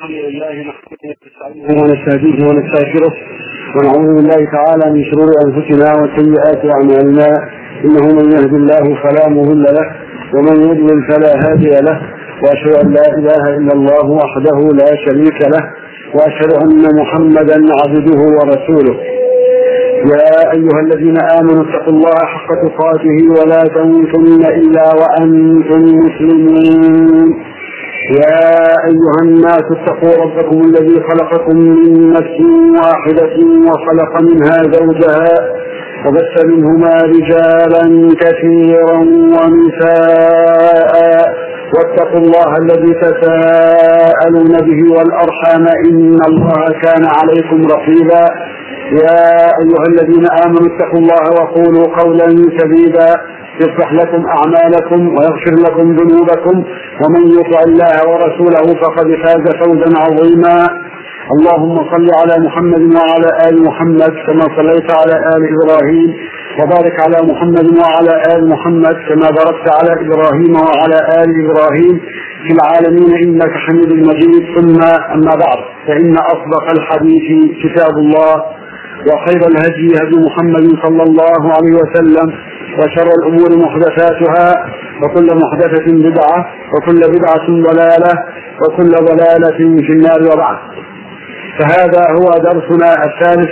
الحمد لله نحمده ونستعينه ونستهديه ونستغفره ونعوذ بالله تعالى من شرور انفسنا وسيئات اعمالنا، انه من يهد الله فلا مضل له ومن يضلل فلا هادي له، واشهد ان لا اله الا الله وحده لا شريك له، واشهد ان محمدا عبده ورسوله. يا ايها الذين امنوا اتقوا الله حق تقاته ولا تموتن الا وانتم مسلمون. يا أيها الناس اتقوا ربكم الذي خلقكم من نفس واحدة وخلق منها زوجها وبث منهما رجالا كثيرا ونساء، واتقوا الله الذي تساءلون به والأرحام إن الله كان عليكم رقيبا. يا أيها الذين آمنوا اتقوا الله وقولوا قولا سديدا يصلح لكم أعمالكم ويغفر لكم ذنوبكم، ومن يطع الله ورسوله فقد فاز فوزا عظيما. اللهم صل على محمد وعلى آل محمد كما صليت على آل إبراهيم، وبارك على محمد وعلى آل محمد كما باركت على إبراهيم وعلى آل إبراهيم في العالمين إنك حميد مجيد. ثم أما بعد، فإن أصدق الحديث كتاب الله، وخير الهدي هدي محمد صلى الله عليه وسلم، وشر الأمور محدثاتها، وكل محدثة بدعة، وكل بدعة ضلالة، وكل ضلالة في النار. وبعد، فهذا هو درسنا الثالث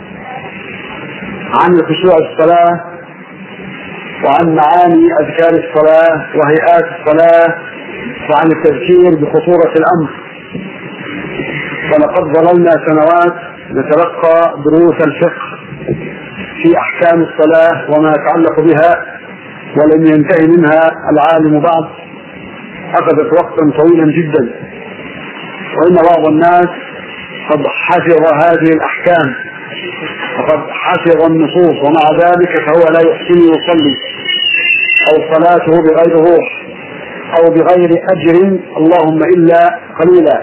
عن الخشوع في الصلاة، وعن معاني أذكار الصلاة وهيئات الصلاة، وعن التذكير بخطورة الأمر. ولقد ظللنا سنوات نتلقى دروس الفقه في أحكام الصلاة وما يتعلق بها، ولم ينتهي منها العالم بعد. أخذت وقتا طويلا جدا، وإن بعض الناس قد حفظ هذه الأحكام وقد حفظ النصوص، ومع ذلك فهو لا يحسن يصلي، أو صلاته بغير روح أو بغير أجر، اللهم إلا قليلا.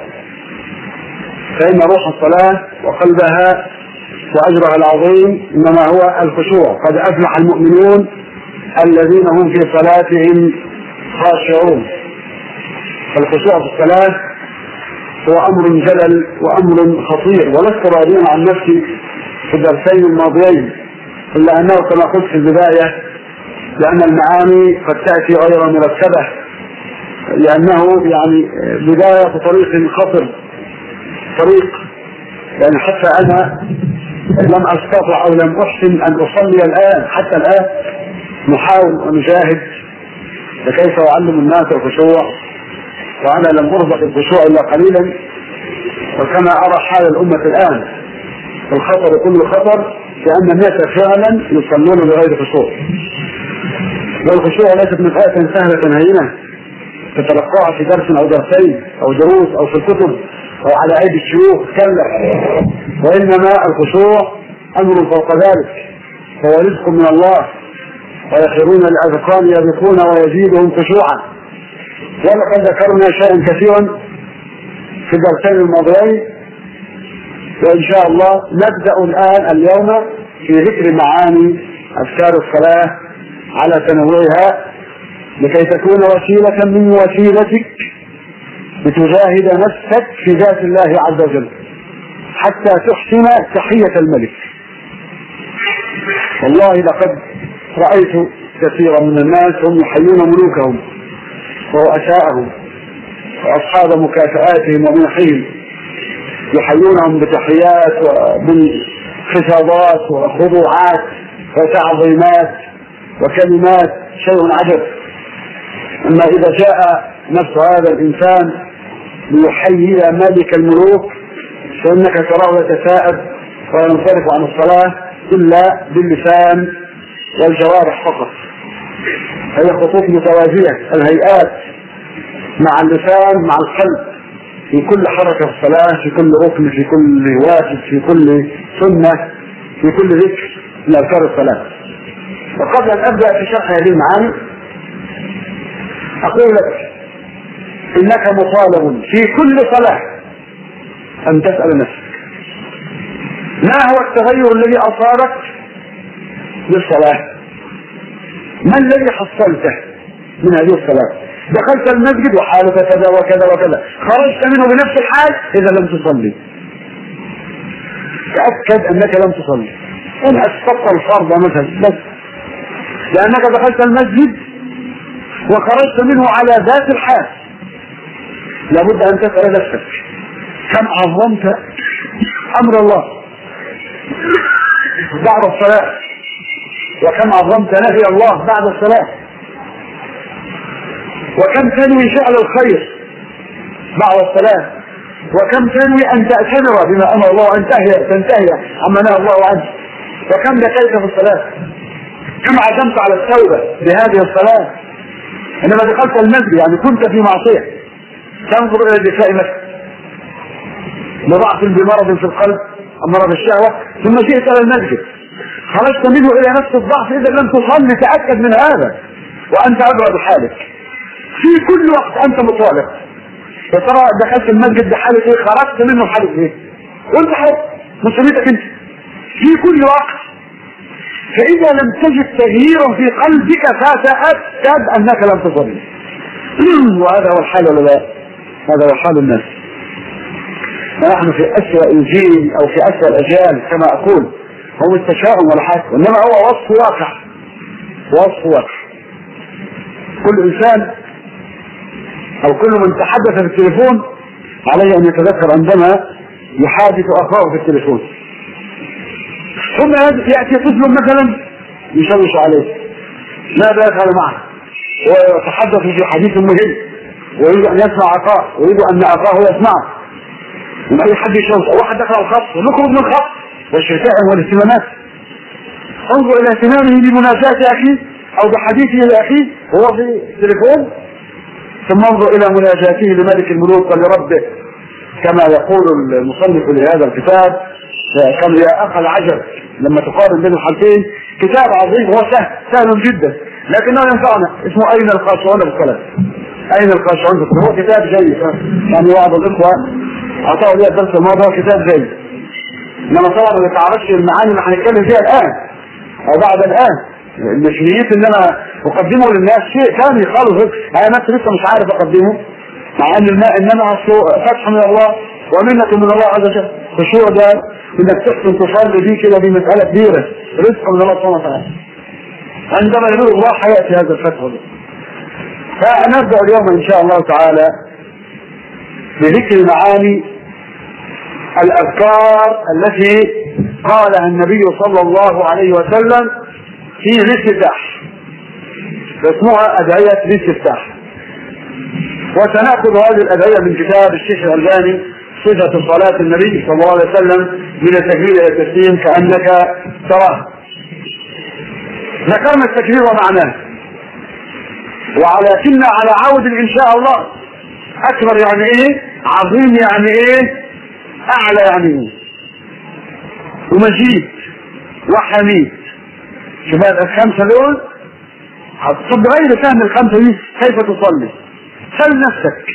فإن روح الصلاة وقلبها وأجرها العظيم إنما هو الخشوع. قد أفلح المؤمنون الذين هم في صلاتهم خاشعون. فالخشوع في الصلاة هو أمر جلل وأمر خطير، ولست راضيا عن نفسي في الدرسين الماضيين، إلا أنه كما قلت في البداية لأن المعاني قد تأتي غير مرتبة، لأنه يعني بداية طريق خطر، طريق يعني حتى أنا لم أستطع أو لم أحسن أن أصلي الآن، حتى الآن نحاول ونجاهد لكيف أعلم الناس الخشوع، وأنا لم أرزق الخشوع إلا قليلا. وكما أرى حال الأمة الآن، الخطر كل خطر، لأن الناس فعلا يصلون بغير خشوع. والخشوع ليست مسألة سهلة هينة تتلقاها في درس أو درسين أو دروس أو في الكتب أو على أيدي الشيوخ، كلا، وإنما الخشوع أمر فوق ذلك، فهو رزق من الله، ويخرون الأذقان يبكون ويزيدهم خشوعا. ولقد ذكرنا شيئا كثيرا في الدرسين الماضيين، وإن شاء الله نبدأ الآن اليوم في ذكر معاني أذكار الصلاة على تنوعها، لكي تكون وسيلة من وسيلتك لتجاهد نفسك في ذات الله عز وجل حتى تحسن تحية الملك. والله لقد رأيت كثيرا من الناس هم يحيون ملوكهم ورؤساءهم وأصحاب مكافآتهم ومنحهم، يحيونهم بتحيات وبالخفاضات وخضوعات وتعظيمات وكلمات، شيء عجب. أما إذا جاء نفس هذا الإنسان ليحيي ملك الملوك، فإنك تراه يتساءب وينصرف عن الصلاة إلا باللسان والجوارح فقط. هي خطوط متوازية، الهيئات مع اللسان مع القلب، في كل حركة في الصلاة، في كل ركن، في كل واجب، في كل سنة، في كل ذكر من أذكار الصلاة. وقبل أن أبدأ في شرح هذه المعاني أقول لك إنك مطالب في كل صلاة أن تسأل نفسك ما هو التغير الذي أصابك للصلاة؟ ما الذي حصلته من هذه الصلاة؟ دخلت المسجد وحالك كذا وكذا وكذا، خرجت منه بنفس الحال إذا لم تصلي. تأكد أنك لم تصلي، إن أسقطت الفرض مثلا بس، لأنك دخلت المسجد وخرجت منه على ذات الحال. لابد أن تسأل نفسك كم عظمت أمر الله بعد الصلاة، وكم عظمت نهي الله بعد الصلاة، وكم تنوي فعل الخير بعد الصلاة، وكم تنوي أن تأتمر بما أمر الله وأن تنتهي عما نهى الله عنه، وكم بكيت في الصلاة، كم عزمت على التوبة بهذه الصلاة. إنما دخلت المسجد يعني كنت في معصية، تنظر إلى الدفاع مثلا لضعف بمرض في القلب أو مرض الشهوة، ثم جئت إلى المسجد خرجت منه إلى نفس الضعف، إذا لم تصلي تأكد من هذا وأنت أدرى بحالك. في كل وقت أنت مطالب، وترى دخلت المسجد بحالة إيه، خرجت منه بحالة إيه، وأنت حر مسؤوليتك أنت في كل وقت. فإذا لم تجد تغييرا في قلبك فتأكد أنك لم تصلي. وهذا هو الحال ولا لا؟ هذا هو حال الناس. ونحن في أسوأ جيل أو في أسوأ الأجيال كما أقول، هو التشاؤم ولا حاجة، إنما هو وصف واقع، وصف واقع. كل إنسان أو كل من تحدث في التليفون عليه أن يتذكر عندما يحادث أخاه في التليفون، ثم يأتي طفل مثلا يشوش عليه، ماذا يفعل معه؟ ويتحدث في حديث مهم ويريد أن يسمع أخاه، ويريد أن أخاه يسمعه، وما أي حد يشوش. واحد دخل الخط ونخرج من الخط والشتائم والاهتمامات. انظر إلى اهتمامه بمناجاة أخيه أو بحديثه لأخيه وهو في التليفون، ثم انظر إلى مناجاته لملك الملوك ولربه، كما يقول المصنف لهذا الكتاب كان يا أخ العجب لما تقارن بين الحالتين. كتاب عظيم، هو سهل جدا لكنه ينفعنا، اسمه أين الخاشعون بالصلاة. أين الخاشعون بالصلاة، هو كتاب جيد، يعني بعض الإخوة أعطاه لي الدرس الماضي، هو كتاب جيد، إنما طبعا ما تعرفش المعاني اللي هنتكلم فيها الآن أو بعد الآن. مش نيتي إن أنا أقدمه للناس، شيء ثاني خالص، أنا نفسي لسه مش عارف أقدمه، مع أن إنما فتح من الله ومنة من الله عز وجل. خشوع ده إنك تحسن تصلي دي كده، دي مسألة كبيرة، رزق من الله سبحانه وتعالى. عندما يريد الله حياتي هذا الفتح ده. فنبدأ اليوم إن شاء الله تعالى بذكر معاني الأذكار التي قالها النبي صلى الله عليه وسلم في الاستفتاح، اسمها أدعية الاستفتاح. وسنأخذ هذه الأدعية من كتاب الشيخ الألباني صفة صلاة النبي صلى الله عليه وسلم من التكبير إلى التسليم كأنك تراه. ذكرنا التكبير ومعناه، ولكن على عود إن شاء الله. أكبر يعني إيه، عظيم يعني إيه، أعلى يعني إيه، ومجيد وحميد. شوف هذا الخمسة دول، طب غير فهم الخمسة دي كيف تصلي؟ سل نفسك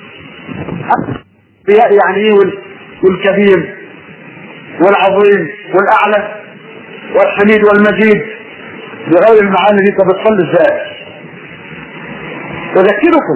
يعني ايه والكبير والعظيم والاعلى والحميد والمجيد بغير المعاني دي، طب تصلي ازاي؟ اذكركم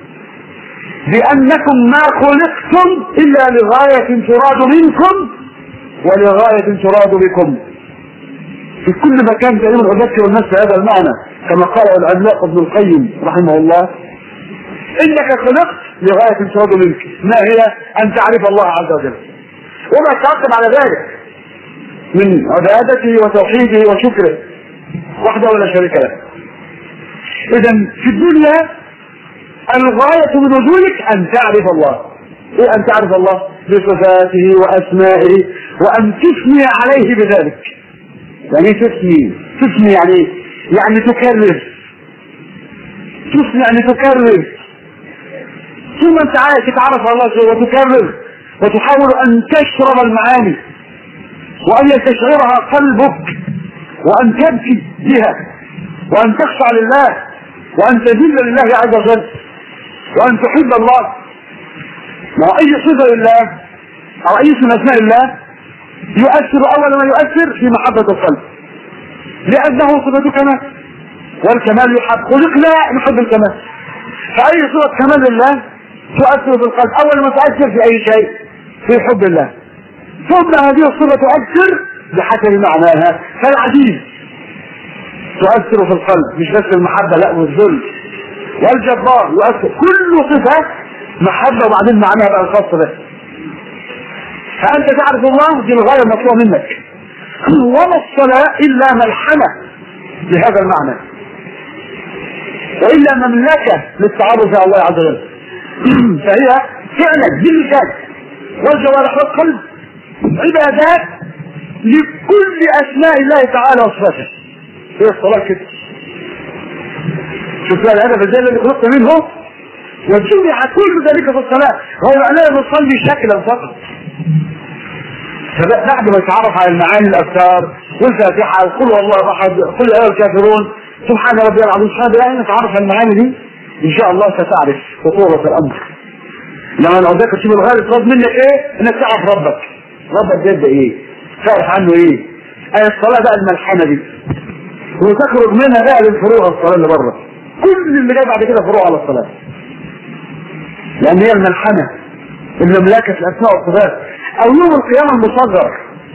بانكم ما خلقتم الا لغاية تراد منكم ولغاية تراد بكم. في كل مكان تقريبا اذكر الناس هذا المعنى، كما قال العلامة ابن القيم رحمه الله: انك خلقت لغاية تراد منك، ما هي؟ ان تعرف الله عز وجل وما تعقب على ذلك من عبادته وتوحيده وشكره وحده ولا شريك له. اذا في الدنيا الغاية من وجودك ان تعرف الله. ايه ان تعرف الله؟ بصفاته واسمائه، وان تثني عليه بذلك. يعني تثني يعني تكرر. تثني يعني تكرر، ثم انت عايز تتعرف على الله وتكرر وتحاول ان تشرب المعاني وان يستشعرها قلبك وان تبكي بها وان تخشع لله وان تذل لله عز وجل وان تحب الله. ما اي صفة لله او اي اسم من اسماء الله يؤثر اول ما يؤثر في محبة القلب، لانه صفة كمال والكمال يحب، خلقنا نحب الكمال. فأي صورة كمال الله تؤثر في القلب، أول ما تؤثر في أي شيء في حب الله، ثم هذه الصورة تؤثر بحسب معناها. فالعزيز تؤثر في القلب مش بس المحبة، لا والذل. والجبار يؤثر، كل صفة محبة وبعدين معناها بقى الخاص به. فأنت تعرف الله دي الغاية المطلوبة منك. وما الصلاة إلا ملحمة بهذا المعنى، وإلا مملكة للتعرف على الله عز وجل. فهي فعلا باللسان والجوارح والقلب عبادات لكل أسماء الله تعالى وصفاته. هي الصلاة كده. شوف الهدف ازاي الذي خلقت منه وجمع كل ذلك في الصلاة، غير أننا نصلي شكلا فقط. فبعد ما يتعرف على المعاني الأذكار والفاتحة وقل والله أحد قل أيها الكافرون سبحان ربي العظيم، هذا نتعرف على المعاني دي إن شاء الله ستعرف خطورة الأمر. لما نعودك تشوف الغالب طلب منك إيه؟ إنك تعرف ربك جد إيه؟ تعرف عنه إيه؟ أي الصلاة بقى الملحمة دي وتخرج منها بقى للفروع الصلاة اللي بره. كل اللي جاي بعد كده فروع على الصلاة، لأن هي الملحمة المملكة الأسماء والصفات. أو يوم القيامة المصغر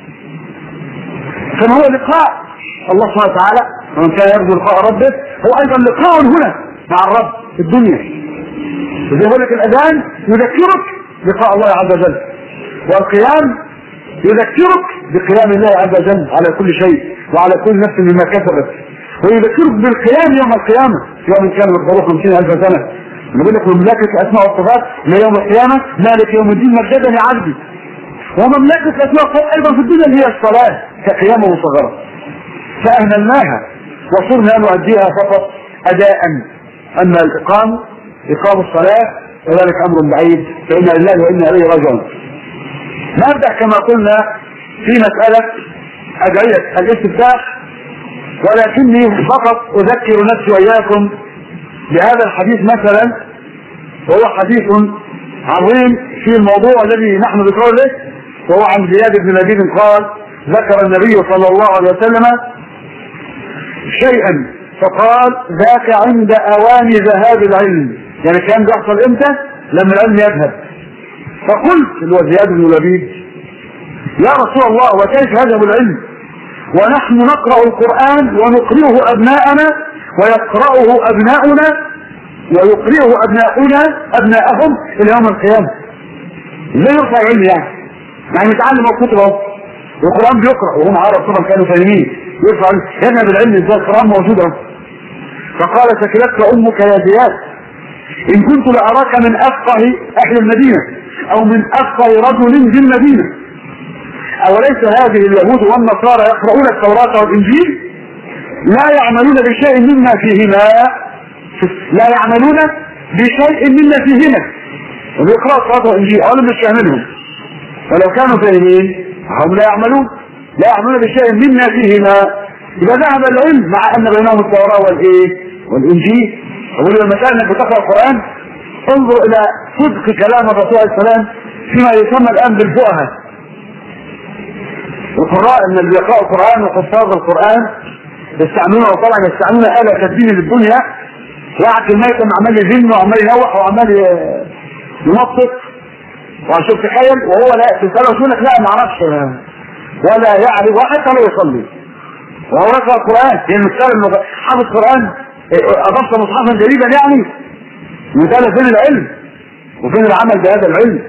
كما هو لقاء الله سبحانه وتعالى، ومن كان يرجو لقاء ربه هو أيضا لقاء هنا مع الرب في الدنيا. وزي لك الأذان يذكرك بلقاء الله عز وجل، والقيام يذكرك بقيام الله عز وجل على كل شيء وعلى كل نفس مما كسبت، ويذكرك بالقيام يوم القيامة، يوم كان مقداره 50,000 سنة. نقول لك مملكة الأسماء والصفات ليوم القيامة مالك يوم الدين مجدا لعبدي. ومملكة الأسماء والصفات أيضا في الدنيا هي الصلاة كقيامة مصغرة، فأهملناها وصرنا نؤديها فقط أداء. أما إقام الصلاة وذلك أمر بعيد، فإنا لله وإنا إليه راجعون. نبدأ كما قلنا في مسألة أدعية الاستفتاح، ولكني فقط أذكر نفسي وإياكم بهذا الحديث مثلا، وهو حديث عظيم في الموضوع الذي نحن بقوله، وهو عن زياد بن لبيد قال ذكر النبي صلى الله عليه وسلم شيئا فقال ذاك عند أوان ذهاب العلم. يعني كان بيحصل امتى؟ لما العلم يذهب. فقلت اللي زياد بن لبيد يا رسول الله وكيف يذهب العلم ونحن نقرأ القرآن ونقرئه أبناءنا ويقرأه أبناؤنا ويقرئه أبناءهم إلى يوم القيامة؟ ازاي يرفع العلم يعني يتعلم الكتب والقرآن بيقرأ وهم عرب طبعا كانوا فاهمين، يرفع يذهب العلم ازاي؟ القرآن موجود اهو. فقال ثكلتك أمك يا زياد إن كنت لأراك من أفقه أهل المدينة أو من أفقه رجل في المدينة. أوليس هذه اليهود والنصارى يقرؤون التوراة والإنجيل لا يعملون بشيء مما فيهما، لا يعملون بشيء مما فيهما، ويقرأوا التوراة والإنجيل أولا مش يعملهم، ولو كانوا فاهمين هم لا يعملون بشيء مما فيهما. إذا ذهب العلم مع أن بينهم التوراة والإنجيل. أقول المسألة أنك بتقرأ القرآن انظر إلى صدق كلام الرسول عليه السلام فيما يسمى الآن بالفقهاء. القراء ان اللي بيقرأوا القرآن وحفاظ القرآن يستعملونه، وطبعا يستعملون آلة تدين للدنيا، واحد الميتم عمال يذن وعمال ينوح وعمال ينطق وعشان تخيل وهو لا تسأله يقول لك لا ما اعرفش ولا يعرف وحتى لو يصلي وهو يقرأ القرآن. يعني المثال انه حافظ القرآن اضفت مصحفا جديدا يعني مثال فين العلم وفين العمل بهذا العلم.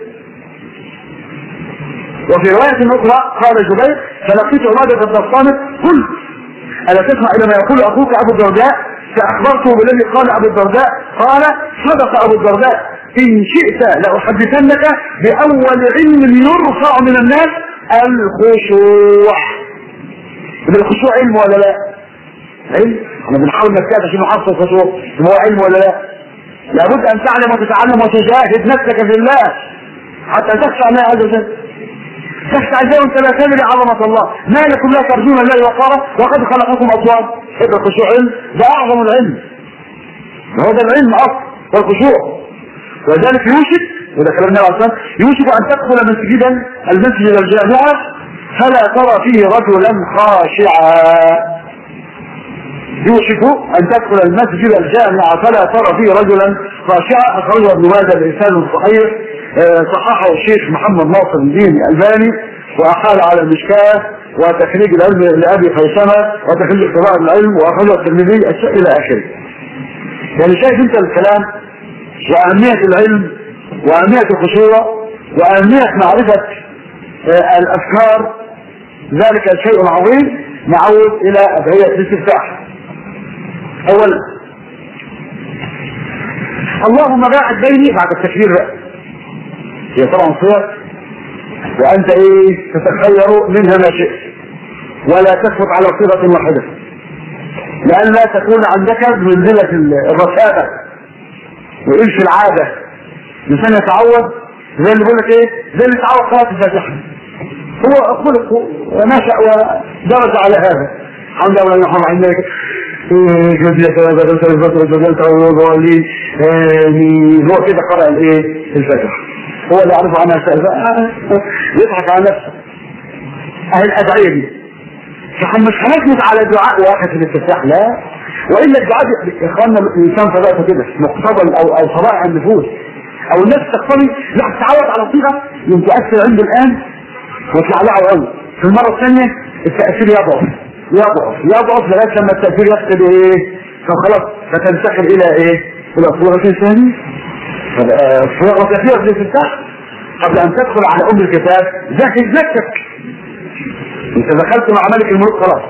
وفي رواية أخرى قال جبير فلقيت عبادة بن الصامت قلت ألا تسمع إلى ما يقول أخوك أبو الدرداء؟ فأخبرته بالذي قال أبو الدرداء قال صدق أبو الدرداء إن شئت لأحدثنك بأول علم يرفع من الناس الخشوع. الخشوع علم ولا لا؟ علم. احنا بنحاول نكتب عشان نحصل الخشوع، هو علم ولا لا؟ لابد أن تعلم وتتعلم وتجاهد نفسك في الله حتى تخشى الله عز وجل. تخشى ازاي وانت لا تدري عظمة الله؟ ما لكم لا ترجون الله وقارا وقد خلقكم أطوار. هذا الخشوع علم، ده أعظم العلم، وهذا العلم أصل والخشوع. وذلك يوشك، وده كلام النبي عليه الصلاة والسلام، يوشك أن تدخل المسجد الجامعة فلا ترى فيه رجلا خاشعا. يوشك ان تدخل المسجد الجامع فلا ترى فيه رجلا خاشعا. اخرجه ابن ماجه بإسناد صحيح، صححه الشيخ محمد ناصر الدين الألباني، واحال على المشكاه وتخريج العلم لابي خيثمه وتخريج قراءة العلم، واخرجه الترمذي الى اخره. يعني شايف انت الكلام واهمية العلم واهمية الخشوع واهمية معرفة الافكار، ذلك شيء عظيم. نعود الى ادعية الاستفتاح. اولا اللهم باعد بيني بعد التكبير بقى، هي طبعا صيغ وانت تتخير منها ما شئت ولا تثبت على صيغة واحدة، لان لا تكون عندك منزلة الرسالة وإلف العادة. الانسان يتعود زي اللي بيقول لك زي اللي تعود قراءة الفاتحة، هو خلق ونشأ ودرج على هذا. الحمد لله نحن عندك هو كده قرأ الفاتحة، هو اللي يعرف عنها يضحك على نفسه. الأدعية دي مش هنثبت على دعاء واحد في الاستفتاح، لا، وإلا الدعاء يا إخواننا الإنسان طبيعته كده مقتضى أو طبائع النفوس أو الناس تقتضي لا تتعود على صيغة يوم تؤثر عنده الآن ويطلع لها أول، في المرة الثانية التأثير يضعف لغاية لما التأثير يفقد فخلاص فتنتقل إلى صيغة ثانية. صيغة كثيرة في الاستفتاح قبل أن تدخل على أم الكتاب ذكك انت دخلت مع ملك الملوك خلاص،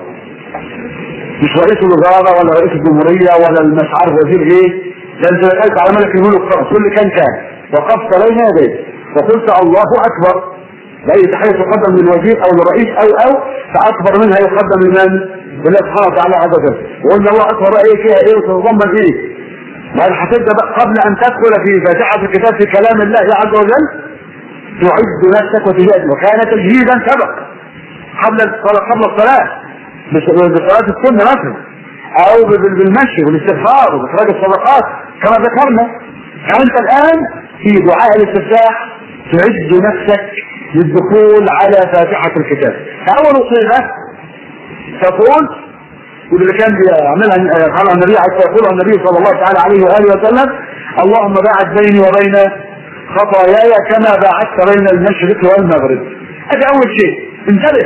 مش رئيس الوزراء ولا رئيس الجمهورية ولا مش عارف وزير ده انت دخلت على ملك الملوك خلاص. كل كان وقفت بين يديه وقلت الله اكبر، بأي تحية تقدم للوزير او للرئيس او فاكبر منها يقدم لمن؟ لله سبحانه وتعالى عز وجل. وقلنا الله اكبر فيها وتتضمن بعد هتبدا بقى قبل ان تدخل في فاتحة الكتاب في كلام الله عز وجل تعد نفسك وتجاهد، وكان تجهيزا سبق قبل الصلاة بصلاة السنة مثلا او بالمشي والاستغفار وبإخراج الصدقات كما ذكرنا. فانت الان في دعاء الاستفتاح تعد نفسك للدخول على فاتحة الكتاب. فاول صيغة تقول واللي كان بيعملها قال النبي يقول النبي صلى الله تعالى عليه واله وسلم اللهم باعد بيني وبين خطاياي كما باعدت بين المشرق والمغرب. هذا اول شيء انتبه.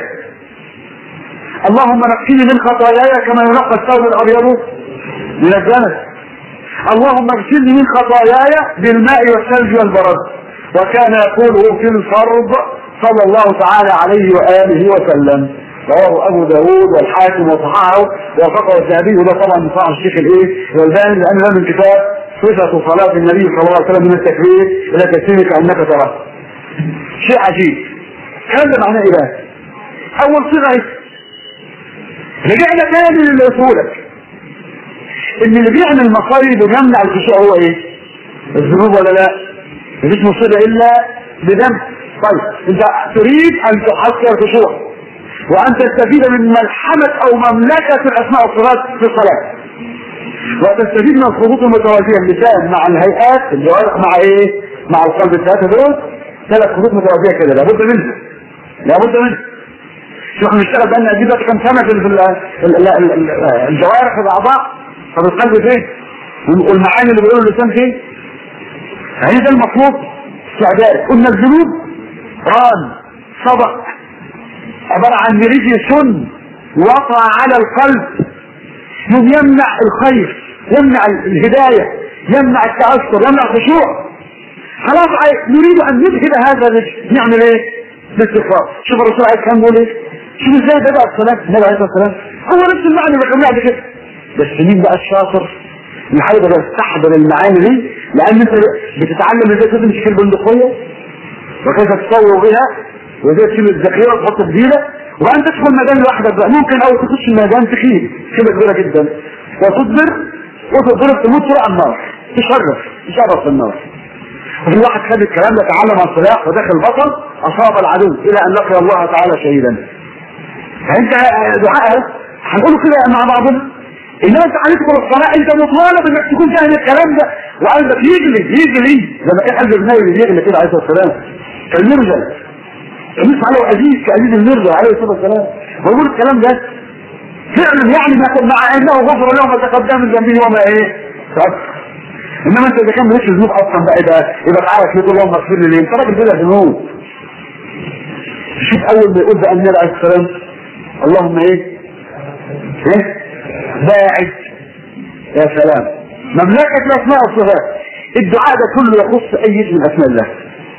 اللهم نقني من خطاياي كما ينقى الثوب الابيض من الدنس. اللهم اغسلني من خطاياي بالماء والثلج والبرد. وكان يقوله في الفرض صلى الله تعالى عليه واله وسلم. رواه ابو داود والحاكم وصححه ووافقه الذهبي، وده طبعا صحيح الشيخ الألباني لان ده من كتاب صفة صلاة النبي صلى الله عليه وسلم من التكبير الى تسليمك انك تراه. شيء عجيب. الكلام ده معناه ايه بقى؟ اول صيغه رجعنا تاني للاصولك ان اللي بيعمل مصايب ويمنع الخشوع هو الذنوب ولا لا؟ مفيش مصيبه الا بذنب. طيب انت تريد ان تحصل الخشوع وان تستفيد من ملحمة او مملكة الاسماء والصفات في الصلاة، وتستفيد من الخطوط المتوازية اللسان مع الهيئات الجوارح مع القلب. الثلاثة دول 3 خطوط متوازية كده لابد منها. شو احنا بنشتغل بقالنا قد ايه كام سنة في الجوارح والاعضاء، طب القلب فين؟ والمعاني اللي بيقولوا اللسان فين؟ يعني ده المطلوب استعداد. قلنا الذنوب صدق عبارة عن رجل سن وقع على القلب يمنع الخير، يمنع الهداية، يمنع التأثر، يمنع الخشوع. خلاص نريد ان نذهب هذا الرجل. نعمل بالاستغفار. شوف الرسول عليه السلام بيقول شوف ازاي بدأ الصلاة النبي عليه السلام هو نفس المعنى اللي بيقولها كده، بس مين بقى الشاطر اللي هيقدر يستحضر المعاني دي؟ لان انت بتتعلم ازاي تمسك البندقية وكيف تصور بها وازاي تشيل الذخيره وتحط الديله، وان تدخل ميدان لوحدك بقى. ممكن او تخش الميدان تخيل كده كبيره جدا وتصبر وتضرب تموت فوق النار، تشرف في النار. وفي واحد خد الكلام ده تعلم عن الصلاح ودخل بطل اصاب العدو الى ان لقي الله تعالى شهيدا. فانت دعاء هنقوله كده مع بعضنا. الناس هندخل الصلاه انت مطالب انك تكون فاهم الكلام ده وقلبك يجري زي ما كان قلب النبي بيجري كده عليه الصلاه والسلام. المرجل الناس عليه عزيز كعزيز المرجل عليه الصلاه والسلام. بقول الكلام ده فعلا يعني مع انه غفر له ما تقدم من ذنبه وما ايه تأخر. انما انت اذا كان مالكش ذنوب اصلا بقى يبقى تعالى تقول اللهم اغفر لي ليه؟ انت راجل بلا ذنوب. شوف اول ما يقول بقى النبي عليه السلام اللهم ايه باعد، يا سلام، مملكة الاسماء والصفات. الدعاء ده كله يخص اي اسم من اسماء الله.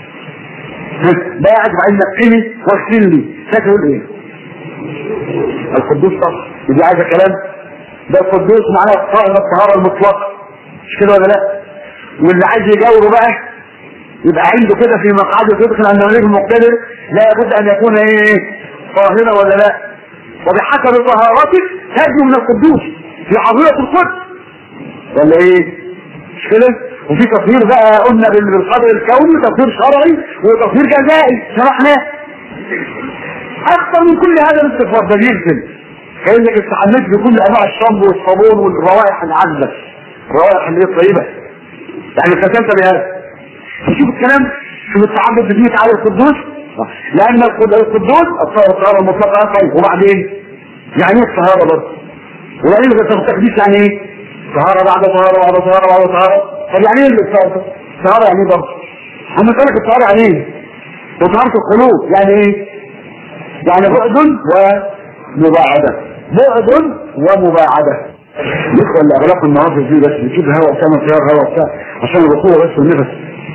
باعد وبعدين نقني واغفر لي، تقول ايه؟ القدوس صح، دي عايزه كلام. ده القدوس معناه الطهاره المطلقه، مش كده ولا لا؟ واللي عايز يجاوره بقى يبقى عنده كده في مقعده صدق ان الملك المقتدر لا بد ان يكون ايه؟ طاهرا ولا لا؟ وبحسب طهارتك تجد من القدوس في حضرة القدس ولا ايه؟ مش كده؟ وفي تطهير بقى قلنا بالقدر الكوني، تطهير شرعي وتطهير جزائي شرحناه. اكثر من كل هذا الاستغفار ده بيغسل كانك استحملت بكل انواع الشامبو والصابون والروائح العذبه، الروائح اللي هي الطيبه، يعني ختمت بهذا. شوف الكلام، شوف التعبد باسمه تعالى القدوس، لان القدوس الطهاره المطلقه. طيب وبعدين يعني ايه الطهاره برضه؟ وبعدين التقديس يعني ايه؟ طهاره بعد طهاره بعد طهاره بعد طهاره. طب يعني ايه الطهاره؟ الطهاره يعني ايه برضه؟ هم قالك الطهاره يعني ايه؟ وطهاره القلوب يعني ايه؟ يعني بعد ومباعده، بعد ومباعده. ندخل لاغلاق النوافذ دي بس نجيب هواء وكمان خيار هواء بتاع عشان الركوع بس والنفس.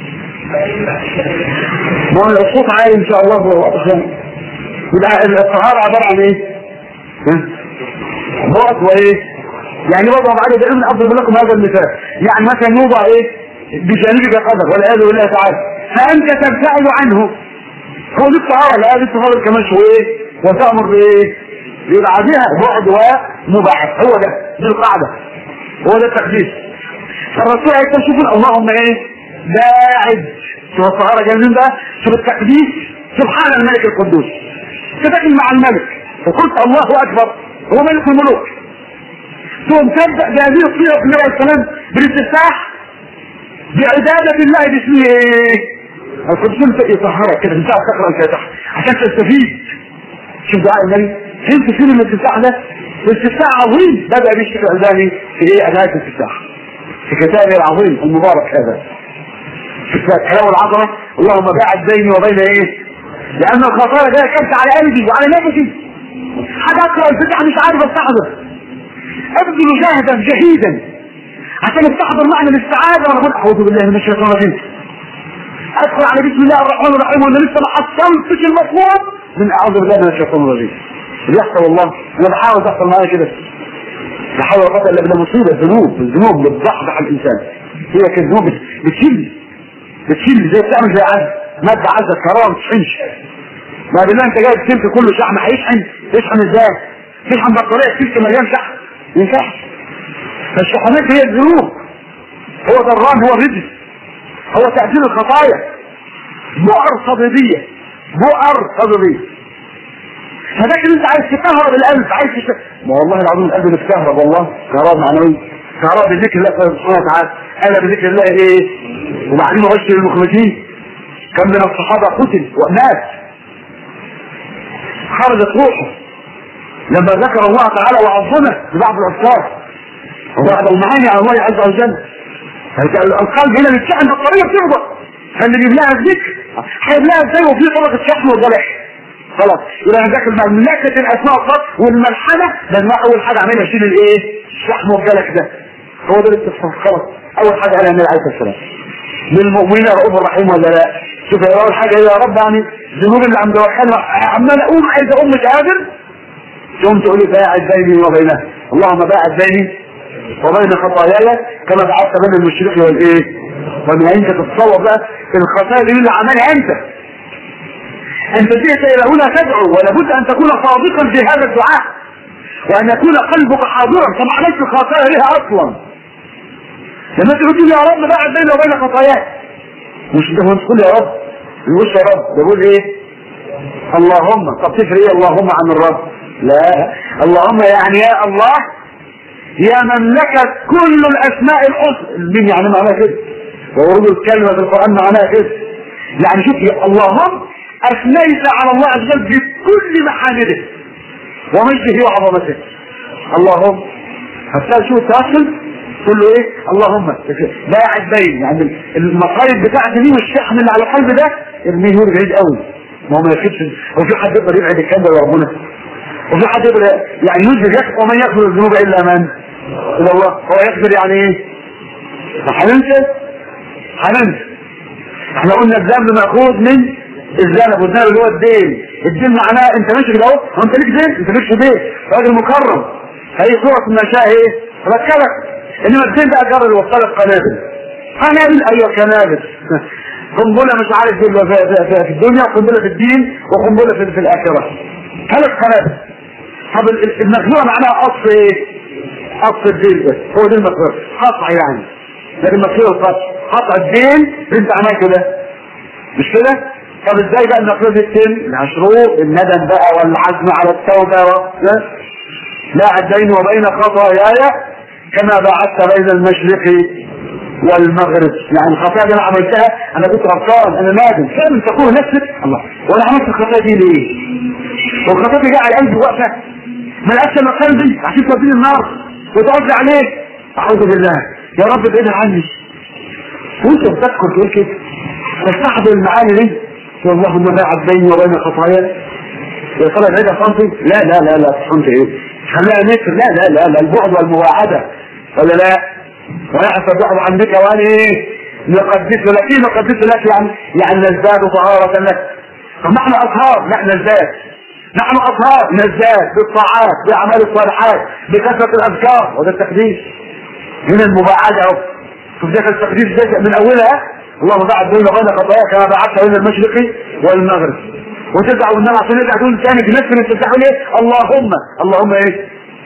ما هو الصوت عالي ان شاء الله عشان يبقى الطهاره عباره عن ايه؟ بعد وايه؟ يعني وضع بعد ده اضرب لكم هذا المثال. يعني مثلا يوضع ايه؟ بجانبك قدر والعياذ بالله تعالى، فانت تبتعد عنه. هو دي الطهاره، لا دي الطهاره كمان شويه وتامر بايه؟ يبقى عليها بعد ومباعد. هو ده دي القاعده، هو ده التقديس. فالرسول عليه الصلاه والسلام اللهم ايه؟ باعد. شوف الطهاره جايه منين بقى؟ شوف التقديس. سبحان الملك القدوس، تتكلم مع الملك وقلت الله اكبر هو ملك الملوك. ثم تبدا بهذه الصيغه في النبي عليه السلام بالاستفتاح بعباده الله باسمه ايه؟ القدوس يطهرك كده، انت تقرا الفاتحه عشان تستفيد. شوف دعاء النبي فين تفيد الاستفتاح ده؟ الاستفتاح عظيم بدا به الشيخ الألباني في ايه؟ اداه الاستفتاح في كتابه العظيم المبارك هذا في كلام العظمه. اللهم باعد بيني وبين ايه؟ لان الخطايا ده كبت على قلبي وعلى نفسي، حاجه اقرا الفتح مش عارف استحضر، ابذل جاهدا جهيدا عشان استحضر معنى الاستعاذه وانا اقول اعوذ بالله من الشيطان الرجيم. ادخل على بسم الله الرحمن الرحيم وانا لسه ما حصلتش المطلوب من اعوذ بالله من الشيطان الرجيم. اللي يحصل والله انا بحاول تحصل معايا كده، بحاول اقتل الا مصيبه. الذنوب بتضحضح الانسان، هي كالذنوب بتشيل زي بتعمل زي عزل ماده عزل كرام تشحنش. ما بالله انت جايب سلك كله شحن يشحن ازاي؟ تشحن بطاريه سلك مليان شحن ما ينفعش. فالشحنات هي الذنوب، هو ضران، هو رجل، هو تأثير الخطايا. بؤر صديدية فذاك انت عايز تكهرب القلب، عايز ما والله العظيم القلب بتكهرب والله كهرب معنوي، كهرب بذكر الله سبحانه وتعالى. انا بذكر الله ايه؟ وبعدين عشر المخرجين كم من الصحابة قتل وناس خرجت روحه لما ذكر الله تعالى وعظمه ببعض الافكار وبعض المعاني على الله عز وجل. القلب هنا بيتشحن بالطريقه بتفضل، فاللي بيبلاها الذكر هيبلاها ازاي وفي طريقه شحن وضلع خلاص. يبقى ذاكر مملكه الاسماء والصفات والملحمه لما اول حاجه عملها يشيل الايه؟ الشحم والجلك ده، هو ده الاستغفار. خلاص اول حاجه قالها النبي عليه الصلاه والسلام للمؤمنين رؤوف رحيم ولا لا؟ شوف اول حاجه يا رب يعني الذنوب اللي عم دوخنها عمال اقوم عايز اقوم مش قادر، تقوم تقول لي باعد بيني وبينها، اللهم باعد بيني وبين خطاياي كما بعدت بين المشرق والايه؟ وما انت تتصور بقى الخطايا دي اللي عملها انت جئت الى هنا تدعو، ولابد ان تكون صادقا في هذا الدعاء وان يكون قلبك حاضرا كما عليك الخطايا لها اصلا. لما تقول يا رب باعد بيني وبين خطاياي، مش ده تقول يا رب يقول يا رب بقول ايه؟ اللهم. طب تفرق ايه اللهم عن الرب؟ لا، اللهم يعني يا الله يا مملكة كل الاسماء الحسنى. مين يعني معناها كده؟ وورود الكلمة في القرآن معناها كده. يعني شوف اللهم اثنيت على الله عز وجل بكل محامده ومجده وعظمته اللهم. حتى شو تاكل تقول له ايه؟ اللهم. باعد بين يعني المصايب بتاعتي دي والشحن اللي على القلب ده ارميه يور بعيد قوي. ما هو ما يكفيش. هو في حد يقدر يبعد الكلام ده لربنا؟ وفي حد يقدر يعني يدرك ومن يغفر الذنوب الا من؟ الا الله. هو يغفر يعني ايه؟ هننسى؟ احنا قلنا الذنب مأخوذ من الذنب، والذنب اللي هو الدين. الدين معناه انت ماشي كده اهو، هو انت ليك دين؟ انت ليكش دين، راجل مكرم. هي صورة من شاء ايه؟ ركبك. انما الدين بقى جرى يوصلك قنابل. قنابل ايوه قنابل. قنبله مش عارف في الدنيا، وقنبله في الدين، وقنبله في الاخره. 3 قنابل. طب المخلوع معناها قص ايه؟ قص الدين ده، هو ده المخلوع، قطع يعني. لكن المخلوع القطع، قطع الدين انت عملته ده. مش كده؟ طب ازاي بقى المخلوع دي الدين؟ الشروط، الندم بقى والعزم على التوبه لا بيني وبين خطاياي كما بعدت بين المشرق والمغرب. يعني الخطايا دي انا عملتها، انا كنت غلطان، انا نادم. فعلا تقول نفسك الله، وانا عملت الخطايا دي ليه؟ والخطايا دي جايه على قلبي واقفه، ما لقاش الا قلبي عشان توديني النار وتقضي عليك. اعوذ بالله يا رب ابعد عني. وانت بتذكر تقول كده تستحضر المعاني دي، اللهم باعد بيني وبين خطاياي. يا ترى العيد صمتي؟ لا صمت ايه؟ خليها متر. لا البعد والمواعده ولا لا؟ ونحن البعد عن بك وانا ايه؟ نقدس لك يعني نزداد طهارة لك. طب نحن اطهار، نحن اطهار نزداد بالطاعات باعمال الصالحات بكثرة الاذكار، وده التقديس. هنا المباعدة اهو. شوف ده التقديس ده من اولها اللهم باعد بين وبين خطاياك كما بعدت بين المشرق والمغرب. وترجع والنبي عشان يرجع تقول ثاني بنفس اللي تقول ايه؟ اللهم ايه؟